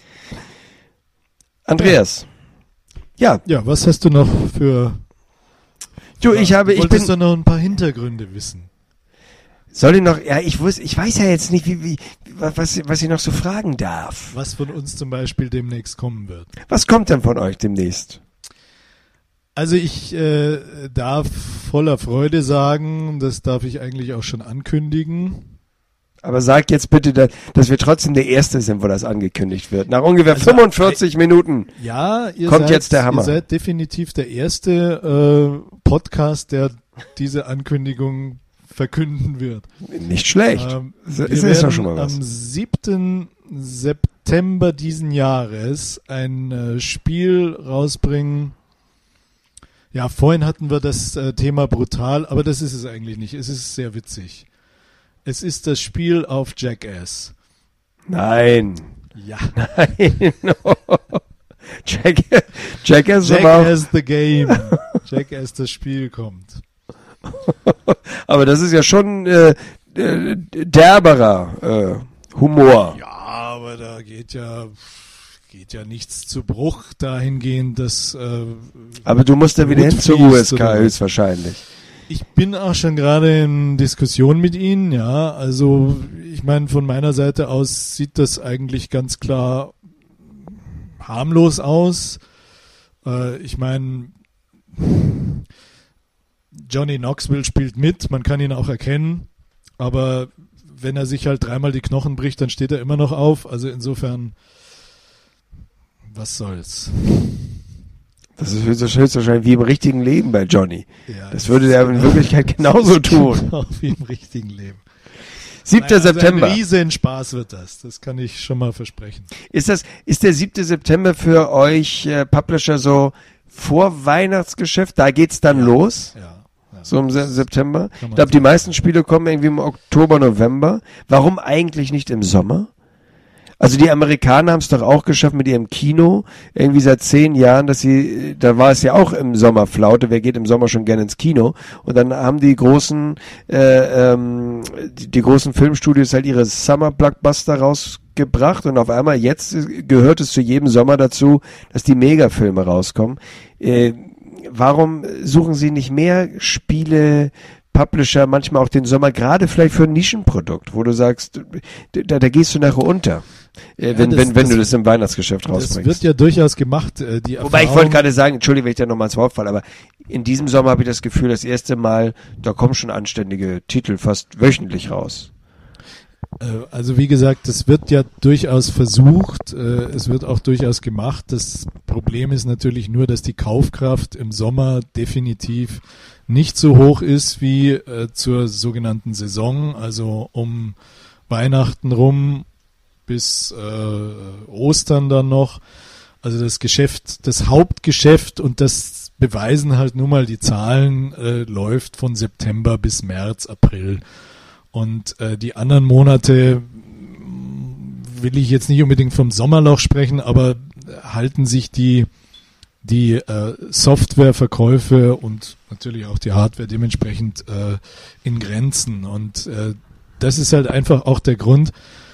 Andreas. Ja. Ja, was hast du noch für... Du, ich wolltest du noch ein paar Hintergründe wissen? Soll ich noch, ja, ich weiß ja jetzt nicht, was ich noch so fragen darf. Was von uns zum Beispiel demnächst kommen wird. Was kommt denn von euch demnächst? Also ich darf voller Freude sagen, das darf ich eigentlich auch schon ankündigen. Aber sag jetzt bitte, dass wir trotzdem der Erste sind, wo das angekündigt wird. Nach ungefähr 45 Minuten kommt jetzt der Hammer. Ihr seid definitiv der erste Podcast, der diese Ankündigung verkünden wird. Nicht schlecht. Ist doch schon mal was. Am 7. September diesen Jahres ein Spiel rausbringen. Ja, vorhin hatten wir das Thema brutal, aber das ist es eigentlich nicht. Es ist sehr witzig. Es ist das Spiel auf Jackass. Nein. Ja. Nein. Jackass the Game. Jackass das Spiel kommt. Aber das ist ja schon derberer Humor. Ja, aber da geht ja nichts zu Bruch dahingehend, dass aber du musst ja wieder hin zur USK höchstwahrscheinlich. Ich bin auch schon gerade in Diskussion mit Ihnen, ja. Also ich meine, von meiner Seite aus sieht das eigentlich ganz klar harmlos aus. Ich meine, Johnny Knoxville spielt mit, man kann ihn auch erkennen, aber wenn er sich halt dreimal die Knochen bricht, dann steht er immer noch auf. Also insofern, was soll's. Das ist höchstwahrscheinlich wie im richtigen Leben bei Johnny. Ja, das würde der in Wirklichkeit genauso tun. Auch wie im richtigen Leben. 7. September. Ein Riesenspaß wird das. Das kann ich schon mal versprechen. Ist der 7. September für euch Publisher so Vor-Weihnachtsgeschäft? Da geht's dann los? Ja. So im September? Ich glaube, die meisten Spiele kommen irgendwie im Oktober, November. Warum eigentlich nicht im Sommer? Also die Amerikaner haben es doch auch geschafft mit ihrem Kino, irgendwie seit 10 Jahren, da war es ja auch im Sommer Flaute, wer geht im Sommer schon gerne ins Kino? Und dann haben die großen Filmstudios halt ihre Summer-Blockbuster rausgebracht und auf einmal jetzt gehört es zu jedem Sommer dazu, dass die Megafilme rauskommen. Warum suchen sie nicht mehr Spiele, Publisher, manchmal auch den Sommer, gerade vielleicht für ein Nischenprodukt, wo du sagst, da gehst du nachher unter, wenn du das im Weihnachtsgeschäft rausbringst. Das wird ja durchaus gemacht. Wobei ich wollte gerade sagen, Entschuldigung, wenn ich da nochmal ins Wort falle, aber in diesem Sommer habe ich das Gefühl, das erste Mal, da kommen schon anständige Titel fast wöchentlich raus. Also wie gesagt, das wird ja durchaus versucht, es wird auch durchaus gemacht. Das Problem ist natürlich nur, dass die Kaufkraft im Sommer definitiv nicht so hoch ist wie zur sogenannten Saison, also um Weihnachten rum bis Ostern dann noch. Also das Geschäft, das Hauptgeschäft, und das beweisen halt nun mal die Zahlen, läuft von September bis März, April. Und die anderen Monate will ich jetzt nicht unbedingt vom Sommerloch sprechen, aber halten sich die Softwareverkäufe und natürlich auch die Hardware dementsprechend in Grenzen. Und das ist halt einfach auch der Grund,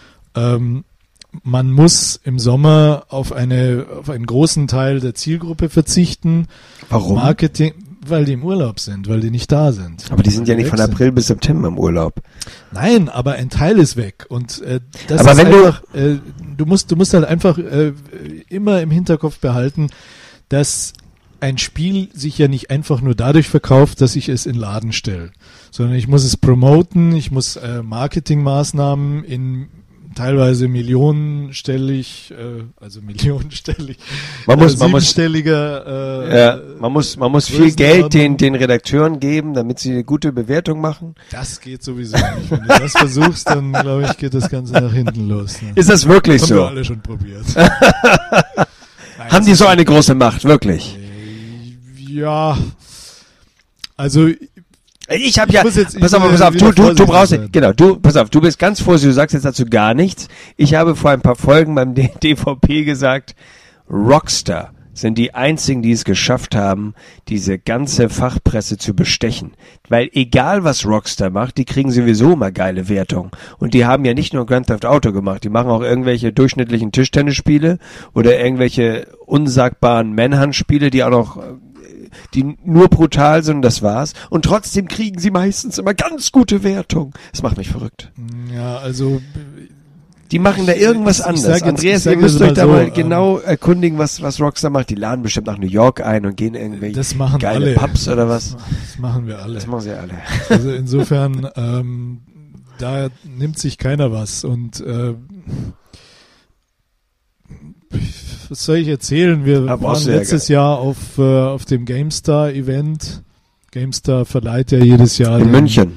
man muss im Sommer auf einen großen Teil der Zielgruppe verzichten. Warum? Marketing, weil die im Urlaub sind, weil die nicht da sind. Aber die sind ja nicht von April bis September im Urlaub. Nein, aber ein Teil ist weg. Und das aber ist wenn einfach, du musst halt einfach immer im Hinterkopf behalten, dass ein Spiel sich ja nicht einfach nur dadurch verkauft, dass ich es in den Laden stelle, sondern ich muss es promoten, ich muss Marketingmaßnahmen in teilweise millionenstellig, man muss viel Geld den Redakteuren geben, damit sie eine gute Bewertung machen. Das geht sowieso nicht. Wenn du das versuchst, dann glaube ich, geht das Ganze nach hinten los. Ne? Ist das wirklich so? Haben wir alle schon probiert. Nein, haben die so eine große Macht, wirklich? Ja, also pass auf, du brauchst, genau, pass auf, du bist ganz vorsichtig, du sagst jetzt dazu gar nichts. Ich habe vor ein paar Folgen beim DVP gesagt, Rockstar sind die einzigen, die es geschafft haben, diese ganze Fachpresse zu bestechen. Weil egal was Rockstar macht, die kriegen sowieso immer geile Wertungen. Und die haben ja nicht nur Grand Theft Auto gemacht, die machen auch irgendwelche durchschnittlichen Tischtennisspiele oder irgendwelche unsagbaren Manhunt-Spiele, die auch noch die nur brutal sind, das war's. Und trotzdem kriegen sie meistens immer ganz gute Wertung. Das macht mich verrückt. Ja, also Die machen da irgendwas anders. Andreas, ihr müsst euch da mal genau erkundigen, was Rockstar macht. Die laden bestimmt nach New York ein und gehen irgendwie geile alle. Pubs oder was. Das machen wir alle. Das machen sie alle. Also insofern, da nimmt sich keiner was. Und was soll ich erzählen? Wir waren letztes Jahr auf dem GameStar-Event. GameStar verleiht ja jedes Jahr in München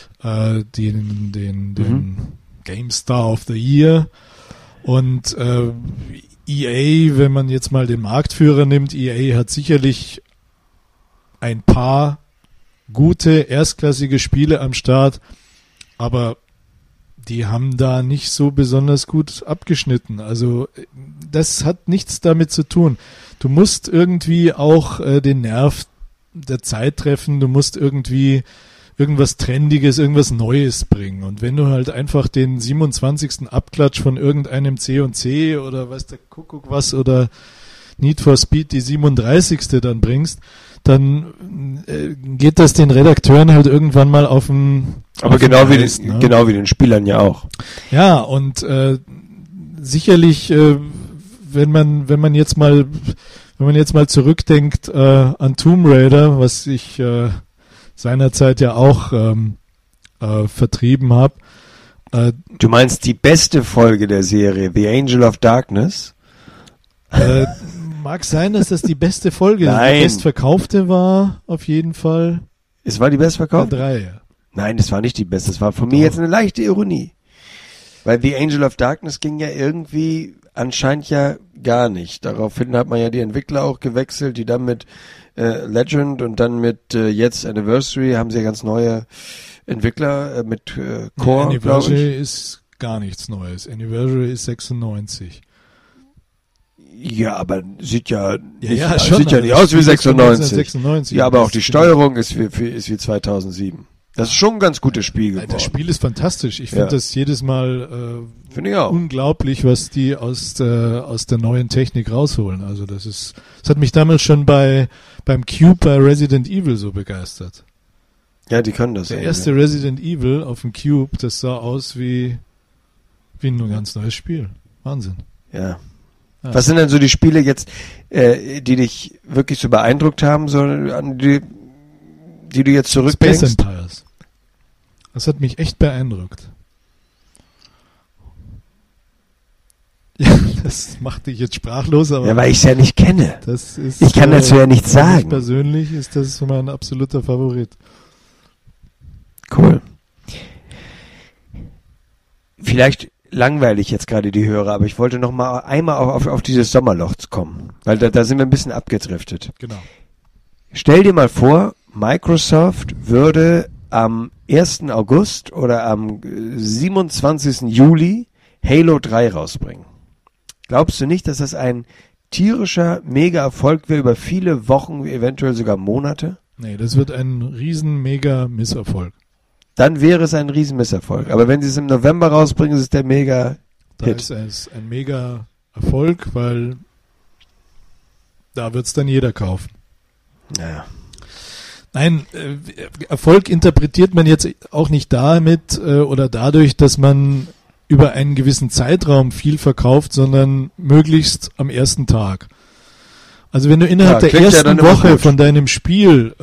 den GameStar of the Year. Und EA, wenn man jetzt mal den Marktführer nimmt, EA hat sicherlich ein paar gute, erstklassige Spiele am Start, aber die haben da nicht so besonders gut abgeschnitten. Also das hat nichts damit zu tun. Du musst irgendwie auch den Nerv der Zeit treffen, du musst irgendwie irgendwas Trendiges, irgendwas Neues bringen. Und wenn du halt einfach den 27. Abklatsch von irgendeinem C&C oder weiß der Kuckuck was oder Need for Speed die 37. dann bringst, dann geht das den Redakteuren halt irgendwann mal auf den Aber genau wie den Spielern ja auch. Ja, und sicherlich, wenn man jetzt mal zurückdenkt an Tomb Raider, was ich seinerzeit ja auch vertrieben habe. Du meinst die beste Folge der Serie, The Angel of Darkness? Mag sein, dass das die beste Folge, Nein. Die bestverkaufte war, auf jeden Fall. Es war die bestverkaufte? 3. Nein, das war nicht die beste. Das war von mir jetzt eine leichte Ironie. Weil The Angel of Darkness ging ja irgendwie anscheinend ja gar nicht. Daraufhin hat man ja die Entwickler auch gewechselt, die dann mit Legend und dann mit jetzt Anniversary haben sie ja ganz neue Entwickler mit Core. Anniversary ist gar nichts Neues. Anniversary ist 96. Ja, aber sieht ja nicht schon, aus wie 96. 96. Ja, aber auch die Steuerung ist wie 2007. Das ist schon ein ganz gutes Spiel geworden. Das Spiel ist fantastisch. Ich finde das jedes Mal finde ich auch unglaublich, was die aus der neuen Technik rausholen. Also das hat mich damals schon beim Cube bei Resident Evil so begeistert. Ja, die können das. Der erste Resident Evil auf dem Cube, das sah aus wie ein ganz neues Spiel. Wahnsinn. Ja. Was sind denn so die Spiele jetzt, die dich wirklich so beeindruckt haben, so an die du jetzt zurückdenkst? Space Empires. Das hat mich echt beeindruckt. Ja, das macht dich jetzt sprachlos, aber... Ja, weil ich es ja nicht kenne. Ich kann dazu ja nichts sagen. Persönlich ist das mein absoluter Favorit. Cool. Vielleicht langweile ich jetzt gerade die Hörer, aber ich wollte noch mal einmal auf dieses Sommerloch kommen, weil da sind wir ein bisschen abgedriftet. Genau. Stell dir mal vor, Microsoft würde am 1. August oder am 27. Juli Halo 3 rausbringen. Glaubst du nicht, dass das ein tierischer Mega-Erfolg wäre über viele Wochen, eventuell sogar Monate? Nee, das wird ein riesen Mega-Misserfolg. Dann wäre es ein Riesenmisserfolg. Aber wenn sie es im November rausbringen, ist es der Mega-Hit. Da ist es ein Mega-Erfolg, weil da wird es dann jeder kaufen. Naja. Nein, Erfolg interpretiert man jetzt auch nicht damit oder dadurch, dass man über einen gewissen Zeitraum viel verkauft, sondern möglichst am ersten Tag. Also wenn du innerhalb der ersten Woche von deinem Spiel,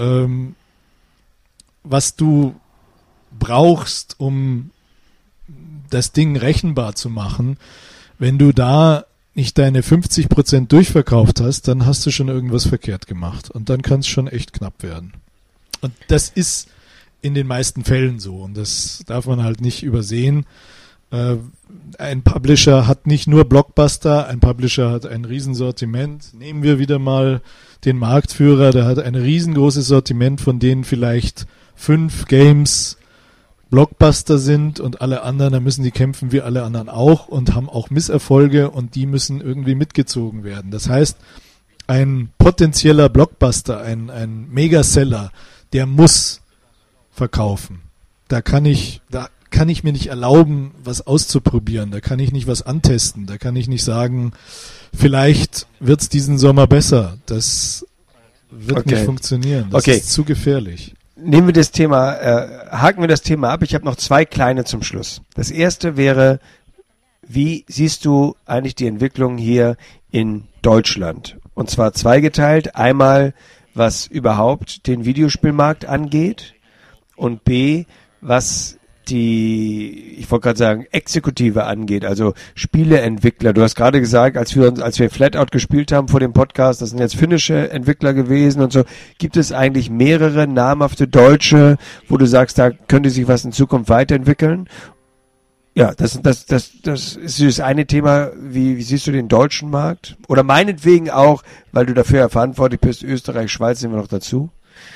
was du brauchst, um das Ding rechenbar zu machen, wenn du da nicht deine 50% durchverkauft hast, dann hast du schon irgendwas verkehrt gemacht. Und dann kann es schon echt knapp werden. Und das ist in den meisten Fällen so. Und das darf man halt nicht übersehen. Ein Publisher hat nicht nur Blockbuster, ein Publisher hat ein Riesensortiment. Nehmen wir wieder mal den Marktführer, der hat ein riesengroßes Sortiment, von denen vielleicht 5 Games Blockbuster sind und alle anderen, da müssen die kämpfen wie alle anderen auch und haben auch Misserfolge und die müssen irgendwie mitgezogen werden. Das heißt, ein potenzieller Blockbuster, ein Megaseller, der muss verkaufen. Da kann ich mir nicht erlauben, was auszuprobieren. Da kann ich nicht was antesten. Da kann ich nicht sagen, vielleicht wird's diesen Sommer besser. Das wird nicht funktionieren. Das ist zu gefährlich. Nehmen wir das Thema, haken wir das Thema ab. Ich habe noch 2 kleine zum Schluss. Das erste wäre, wie siehst du eigentlich die Entwicklung hier in Deutschland? Und zwar zweigeteilt. Einmal, was überhaupt den Videospielmarkt angeht und B, was ich wollte gerade sagen, Exekutive angeht, also Spieleentwickler. Du hast gerade gesagt, als wir Flatout gespielt haben vor dem Podcast, das sind jetzt finnische Entwickler gewesen und so. Gibt es eigentlich mehrere namhafte Deutsche, wo du sagst, da könnte sich was in Zukunft weiterentwickeln? Ja, das ist das eine Thema. Wie siehst du den deutschen Markt? Oder meinetwegen auch, weil du dafür ja verantwortlich bist, Österreich, Schweiz nehmen wir noch dazu.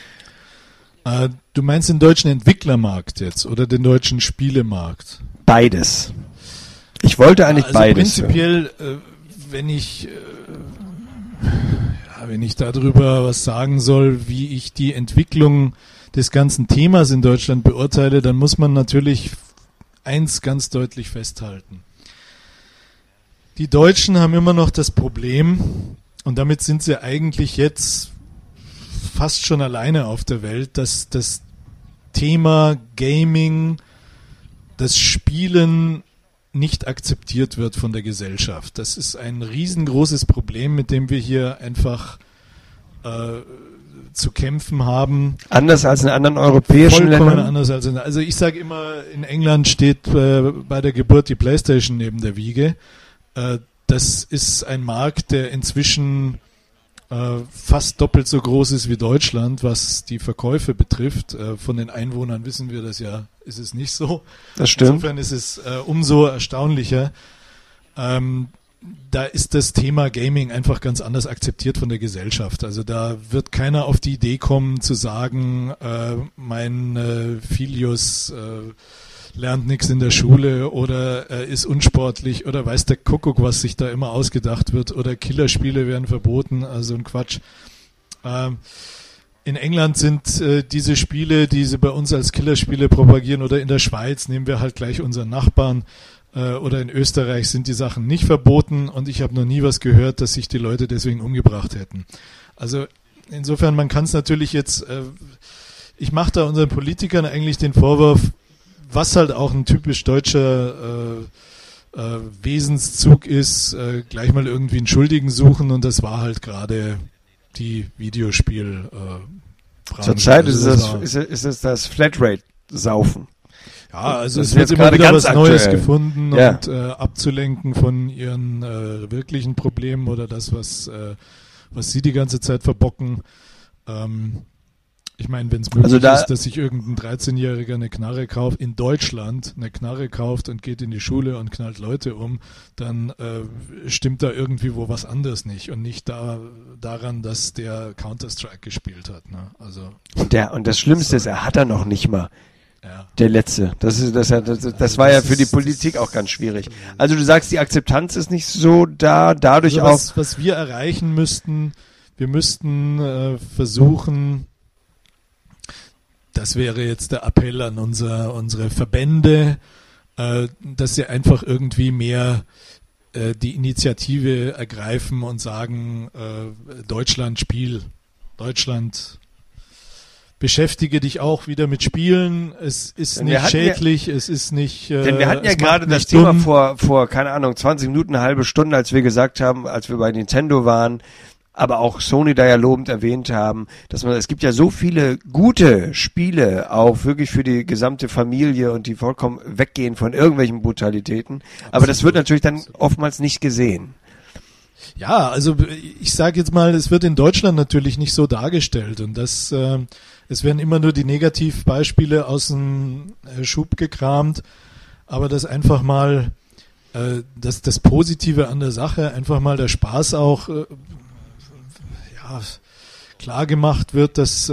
Du meinst den deutschen Entwicklermarkt jetzt oder den deutschen Spielemarkt? Beides. Ich wollte eigentlich also beides. Prinzipiell, wenn ich darüber was sagen soll, wie ich die Entwicklung des ganzen Themas in Deutschland beurteile, dann muss man natürlich eins ganz deutlich festhalten. Die Deutschen haben immer noch das Problem, und damit sind sie eigentlich jetzt fast schon alleine auf der Welt, dass das Thema Gaming, das Spielen nicht akzeptiert wird von der Gesellschaft. Das ist ein riesengroßes Problem, mit dem wir hier einfach zu kämpfen haben. Anders als in anderen europäischen Ländern? Anders als also ich sage immer, in England steht bei der Geburt die PlayStation neben der Wiege. Das ist ein Markt, der inzwischen fast doppelt so groß ist wie Deutschland, was die Verkäufe betrifft. Von den Einwohnern wissen wir das ja, ist es nicht so. Das stimmt. Insofern ist es umso erstaunlicher. Da ist das Thema Gaming einfach ganz anders akzeptiert von der Gesellschaft. Also da wird keiner auf die Idee kommen zu sagen, mein Filius lernt nichts in der Schule oder ist unsportlich oder weiß der Kuckuck, was sich da immer ausgedacht wird oder Killerspiele werden verboten, also ein Quatsch. In England sind diese Spiele, die sie bei uns als Killerspiele propagieren, oder in der Schweiz, nehmen wir halt gleich unseren Nachbarn, oder in Österreich sind die Sachen nicht verboten, und ich habe noch nie was gehört, dass sich die Leute deswegen umgebracht hätten. Also insofern, man kann es natürlich jetzt, ich mache da unseren Politikern eigentlich den Vorwurf, was halt auch ein typisch deutscher Wesenszug ist, gleich mal irgendwie einen Schuldigen suchen, und das war halt gerade die Videospielbranche. Zurzeit ist es das Flatrate-Saufen. Ja, also es wird immer wieder was Neues gefunden, ja, und abzulenken von ihren wirklichen Problemen oder das, was sie die ganze Zeit verbocken. Ich meine, wenn es möglich ist, dass sich irgendein 13-Jähriger eine Knarre kauft, in Deutschland eine Knarre kauft und geht in die Schule und knallt Leute um, dann stimmt da irgendwie wo was anderes nicht, und nicht daran, dass der Counter-Strike gespielt hat. Ne? Also, und das Schlimmste ist, er hat er noch nicht mal. Ja. Der Letzte. Das war ja für die Politik auch ganz schwierig. Also du sagst, die Akzeptanz ist nicht so da, dadurch also auch. Was wir erreichen müssten, wir müssten versuchen, das wäre jetzt der Appell an unsere Verbände, dass sie einfach irgendwie mehr die Initiative ergreifen und sagen, Deutschland, beschäftige dich auch wieder mit Spielen. Es ist nicht schädlich, es ist nicht. Denn wir hatten ja gerade das Thema vor, keine Ahnung, 20 Minuten, eine halbe Stunde, als wir gesagt haben, als wir bei Nintendo waren, aber auch Sony da ja lobend erwähnt haben, dass es gibt ja so viele gute Spiele, auch wirklich für die gesamte Familie, und die vollkommen weggehen von irgendwelchen Brutalitäten. Absolut. Aber das wird natürlich dann oftmals nicht gesehen. Ja, also ich sage jetzt mal, es wird in Deutschland natürlich nicht so dargestellt, und es werden immer nur die Negativbeispiele aus dem Schub gekramt, aber das einfach mal, das Positive an der Sache, einfach mal der Spaß auch klar gemacht wird, das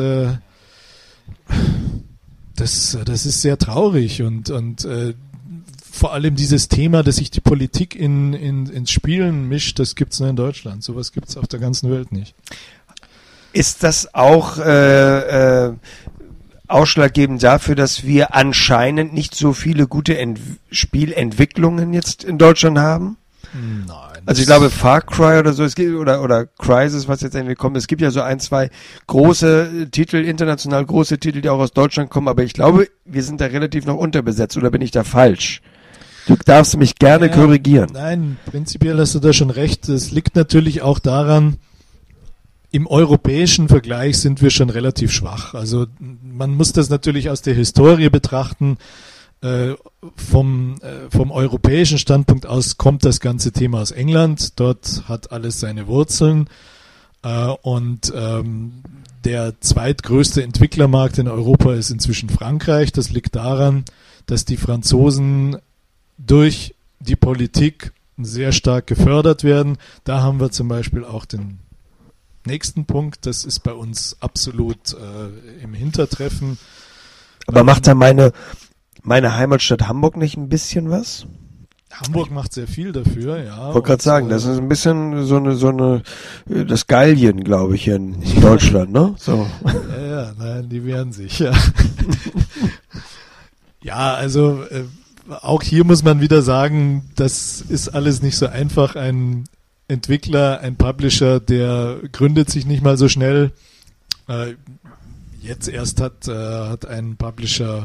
ist sehr traurig, und vor allem dieses Thema, dass sich die Politik ins Spielen mischt, das gibt's nur in Deutschland. Sowas gibt's auf der ganzen Welt nicht. Ist das auch ausschlaggebend dafür, dass wir anscheinend nicht so viele gute Spielentwicklungen jetzt in Deutschland haben? Nein. Also ich glaube Far Cry oder so, es gibt, oder Crysis, was jetzt irgendwie kommt, es gibt ja so ein, zwei große Titel, international große Titel, die auch aus Deutschland kommen, aber ich glaube, wir sind da relativ noch unterbesetzt, oder bin ich da falsch? Du darfst mich gerne korrigieren. Nein, prinzipiell hast du da schon recht. Es liegt natürlich auch daran, im europäischen Vergleich sind wir schon relativ schwach. Also man muss das natürlich aus der Historie betrachten. Vom europäischen Standpunkt aus kommt das ganze Thema aus England. Dort hat alles seine Wurzeln. Und der zweitgrößte Entwicklermarkt in Europa ist inzwischen Frankreich. Das liegt daran, dass die Franzosen durch die Politik sehr stark gefördert werden. Da haben wir zum Beispiel auch den nächsten Punkt. Das ist bei uns absolut im Hintertreffen. Aber macht da meine Heimatstadt Hamburg nicht ein bisschen was? Hamburg macht sehr viel dafür, ja. Ich wollte gerade sagen, das ist ein bisschen so eine das Gallien, glaube ich, in Deutschland, ne? So. Ja, nein, die wehren sich, ja. Ja, also auch hier muss man wieder sagen, das ist alles nicht so einfach. Ein Entwickler, ein Publisher, der gründet sich nicht mal so schnell. Jetzt erst hat ein Publisher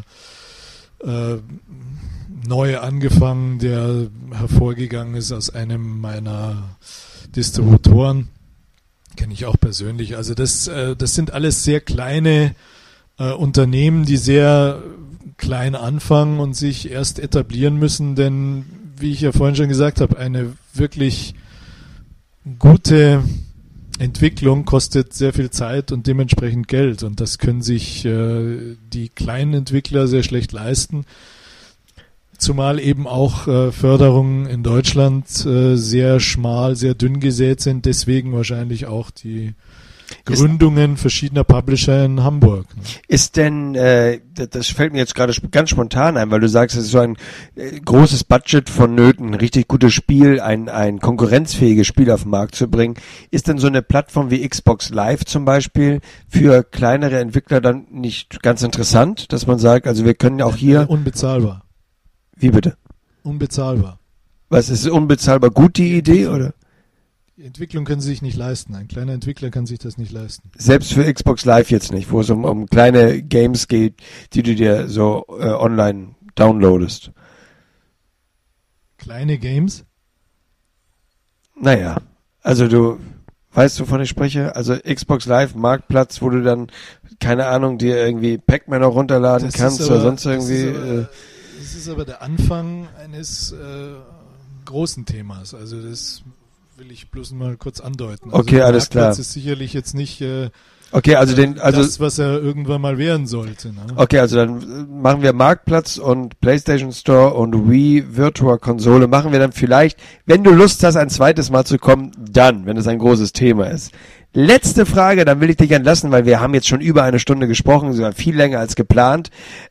neu angefangen, der hervorgegangen ist aus einem meiner Distributoren. Kenne ich auch persönlich. Also das sind alles sehr kleine Unternehmen, die sehr klein anfangen und sich erst etablieren müssen, denn wie ich ja vorhin schon gesagt habe, eine wirklich gute Entwicklung kostet sehr viel Zeit und dementsprechend Geld und das können sich die kleinen Entwickler sehr schlecht leisten. Zumal eben auch Förderungen in Deutschland sehr schmal, sehr dünn gesät sind, deswegen wahrscheinlich auch die Gründungen verschiedener Publisher in Hamburg. Ne? Ist denn, das fällt mir jetzt gerade ganz spontan ein, weil du sagst, es ist so ein großes Budget vonnöten, ein richtig gutes Spiel, ein konkurrenzfähiges Spiel auf den Markt zu bringen. Ist denn so eine Plattform wie Xbox Live zum Beispiel für kleinere Entwickler dann nicht ganz interessant, dass man sagt, also wir können auch hier... Unbezahlbar. Wie bitte? Unbezahlbar. Was, ist unbezahlbar gut die Idee, oder? Die Entwicklung können sie sich nicht leisten. Ein kleiner Entwickler kann sich das nicht leisten. Selbst für Xbox Live jetzt nicht, wo es um kleine Games geht, die du dir so online downloadest. Kleine Games? Naja, also du weißt, wovon ich spreche? Also Xbox Live, Marktplatz, wo du dann, keine Ahnung, dir irgendwie Pac-Man auch runterladen kannst oder sonst irgendwie... Das ist aber der Anfang eines großen Themas. Also das will ich bloß mal kurz andeuten. Also okay, alles klar. Das ist sicherlich jetzt nicht okay, also das, was er irgendwann mal werden sollte. Ne? Okay, also dann machen wir Marktplatz und PlayStation Store und Wii Virtual Konsole machen wir dann vielleicht, wenn du Lust hast, ein zweites Mal zu kommen, dann, wenn es ein großes Thema ist. Letzte Frage, dann will ich dich entlassen, weil wir haben jetzt schon über eine Stunde gesprochen, sogar viel länger als geplant.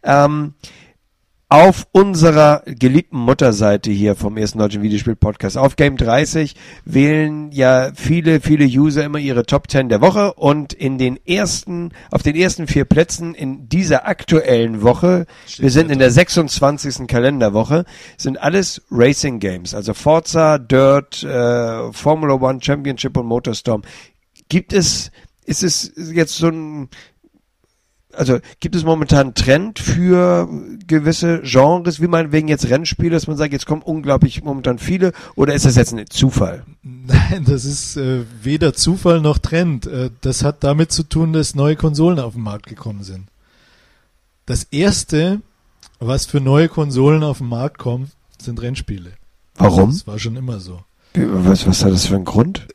Auf unserer geliebten Mutterseite hier vom ersten deutschen Videospiel-Podcast, auf Game 30, wählen ja viele User immer ihre Top 10 der Woche und auf den ersten 4 Plätzen in dieser aktuellen Woche, wir sind in der 26. Kalenderwoche, sind alles Racing Games, also Forza, Dirt, Formula One Championship und Motorstorm. Ist es jetzt so ein... Also gibt es momentan einen Trend für gewisse Genres, wie man wegen jetzt Rennspiele, dass man sagt, jetzt kommen unglaublich momentan viele, oder ist das jetzt ein Zufall? Nein, das ist weder Zufall noch Trend. Das hat damit zu tun, dass neue Konsolen auf den Markt gekommen sind. Das erste, was für neue Konsolen auf den Markt kommt, sind Rennspiele. Warum? Das war schon immer so. Was hat das für einen Grund?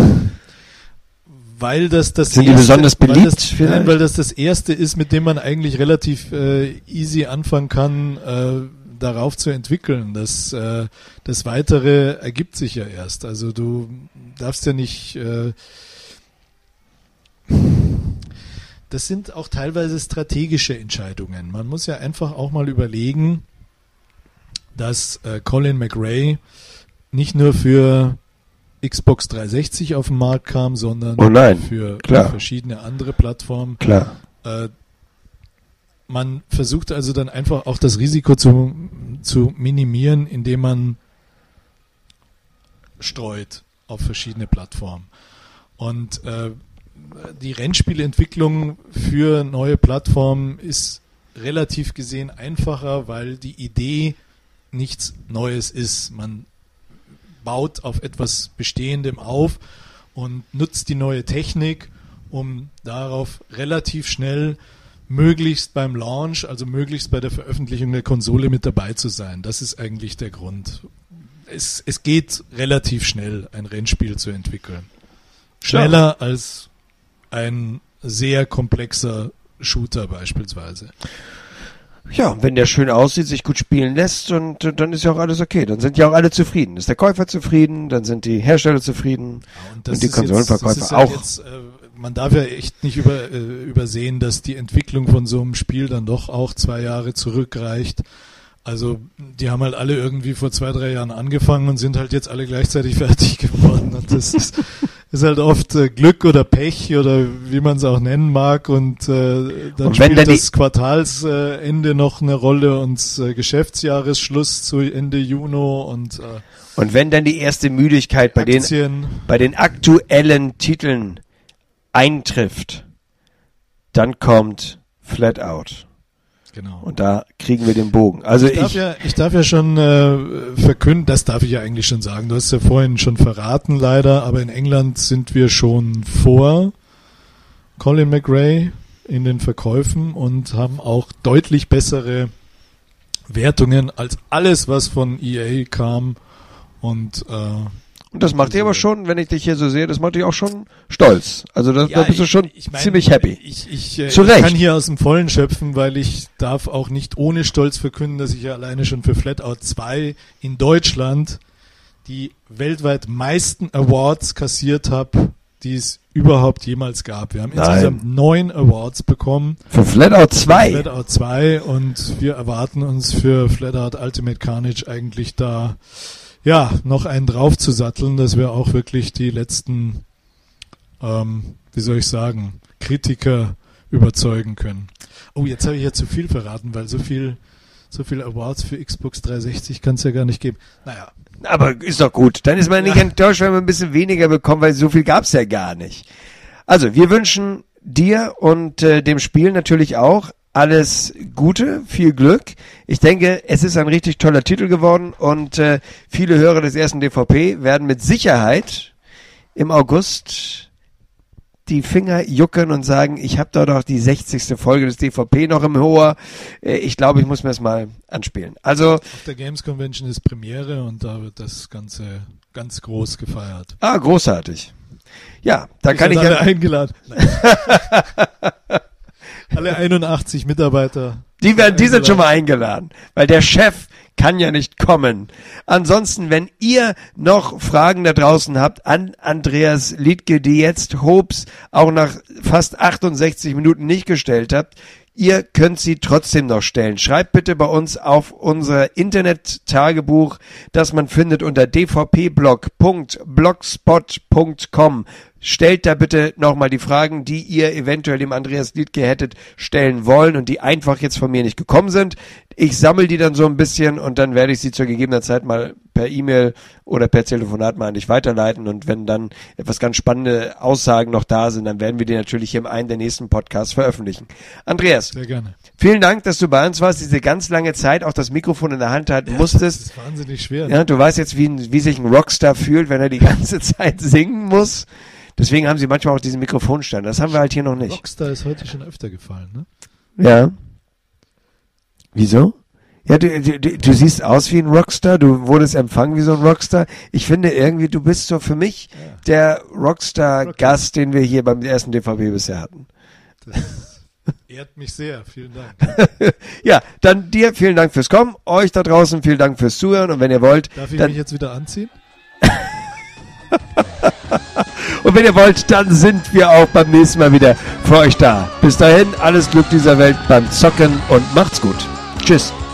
Weil das sind die besonders beliebt? Weil das erste ist, mit dem man eigentlich relativ easy anfangen kann, darauf zu entwickeln. Das Weitere ergibt sich ja erst. Also du darfst ja nicht... das sind auch teilweise strategische Entscheidungen. Man muss ja einfach auch mal überlegen, dass Colin McRae nicht nur für Xbox 360 auf den Markt kam, sondern für verschiedene andere Plattformen. Klar. Man versucht also dann einfach auch das Risiko zu minimieren, indem man streut auf verschiedene Plattformen. Und die Rennspielentwicklung für neue Plattformen ist relativ gesehen einfacher, weil die Idee nichts Neues ist. Man baut auf etwas Bestehendem auf und nutzt die neue Technik, um darauf relativ schnell möglichst beim Launch, also möglichst bei der Veröffentlichung der Konsole mit dabei zu sein. Das ist eigentlich der Grund. Es geht relativ schnell, ein Rennspiel zu entwickeln. Schneller als ein sehr komplexer Shooter beispielsweise. Ja, wenn der schön aussieht, sich gut spielen lässt und dann ist ja auch alles okay. Dann sind ja auch alle zufrieden. Ist der Käufer zufrieden, dann sind die Hersteller zufrieden und die Konsolenverkäufer auch. Man darf ja echt nicht übersehen, dass die Entwicklung von so einem Spiel dann doch auch 2 Jahre zurückreicht. Also die haben halt alle irgendwie vor 2-3 Jahren angefangen und sind halt jetzt alle gleichzeitig fertig geworden. Und das ist halt oft Glück oder Pech oder wie man es auch nennen mag. Und dann spielt das Quartalsende noch eine Rolle und Geschäftsjahresschluss zu Ende Juni. Und wenn dann die erste Müdigkeit bei den aktuellen Titeln eintrifft, dann kommt Flatout. Genau. Und da kriegen wir den Bogen. Also ich darf ja schon verkünden, das darf ich ja eigentlich schon sagen. Du hast ja vorhin schon verraten, leider, aber in England sind wir schon vor Colin McRae in den Verkäufen und haben auch deutlich bessere Wertungen als alles, was von EA kam. Und das macht dich aber schon, wenn ich dich hier so sehe, das macht dich auch schon stolz. Also da bist du schon ziemlich happy. Ich kann hier aus dem Vollen schöpfen, weil ich darf auch nicht ohne Stolz verkünden, dass ich ja alleine schon für Flatout 2 in Deutschland die weltweit meisten Awards kassiert habe, die es überhaupt jemals gab. Wir haben insgesamt 9 Awards bekommen. Für Flatout 2? Für Flatout 2 und wir erwarten uns für Flatout Ultimate Carnage eigentlich da noch einen drauf zu satteln, dass wir auch wirklich die letzten, Kritiker überzeugen können. Oh, jetzt habe ich ja zu viel verraten, weil so viel Awards für Xbox 360 kann es ja gar nicht geben. Naja. Aber ist doch gut. Dann ist man nicht enttäuscht, wenn man ein bisschen weniger bekommt, weil so viel gab es ja gar nicht. Also, wir wünschen dir und dem Spiel natürlich auch alles Gute, viel Glück. Ich denke, es ist ein richtig toller Titel geworden und viele Hörer des ersten DVP werden mit Sicherheit im August die Finger jucken und sagen, ich habe da doch die 60. Folge des DVP noch im Ohr. Ich glaube, ich muss mir das mal anspielen. Also auf der Games Convention ist Premiere und da wird das Ganze ganz groß gefeiert. Ah, großartig. Ja, da kann ich alle eingeladen. Alle 81 Mitarbeiter. Die sind schon mal eingeladen, weil der Chef kann ja nicht kommen. Ansonsten, wenn ihr noch Fragen da draußen habt an Andreas Liedtke, die jetzt Hobbs auch nach fast 68 Minuten nicht gestellt habt, ihr könnt sie trotzdem noch stellen. Schreibt bitte bei uns auf unser Internet-Tagebuch, das man findet unter dvpblog.blogspot.com. Stellt da bitte nochmal die Fragen, die ihr eventuell dem Andreas Liedtke hättet stellen wollen und die einfach jetzt von mir nicht gekommen sind. Ich sammle die dann so ein bisschen und dann werde ich sie zur gegebener Zeit mal per E-Mail oder per Telefonat mal an dich weiterleiten und wenn dann etwas ganz spannende Aussagen noch da sind, dann werden wir die natürlich hier in einem der nächsten Podcasts veröffentlichen. Andreas, sehr gerne. Vielen Dank, dass du bei uns warst, diese ganz lange Zeit auch das Mikrofon in der Hand halten musstest. Das ist wahnsinnig schwer. Ja, du weißt jetzt, wie sich ein Rockstar fühlt, wenn er die ganze Zeit singen muss. Deswegen haben sie manchmal auch diesen Mikrofonstand. Das haben wir halt hier noch nicht. Rockstar ist heute schon öfter gefallen, ne? Ja. Wieso? Ja, du siehst aus wie ein Rockstar, du wurdest empfangen wie so ein Rockstar. Ich finde irgendwie, du bist so für mich der Rockstar-Gast, den wir hier beim ersten DVP bisher hatten. Das ehrt mich sehr, vielen Dank. Ja, dann dir vielen Dank fürs Kommen, euch da draußen vielen Dank fürs Zuhören und wenn ihr wollt... Darf ich mich jetzt wieder anziehen? Und wenn ihr wollt, dann sind wir auch beim nächsten Mal wieder für euch da. Bis dahin, alles Glück dieser Welt beim Zocken und macht's gut. Tschüss.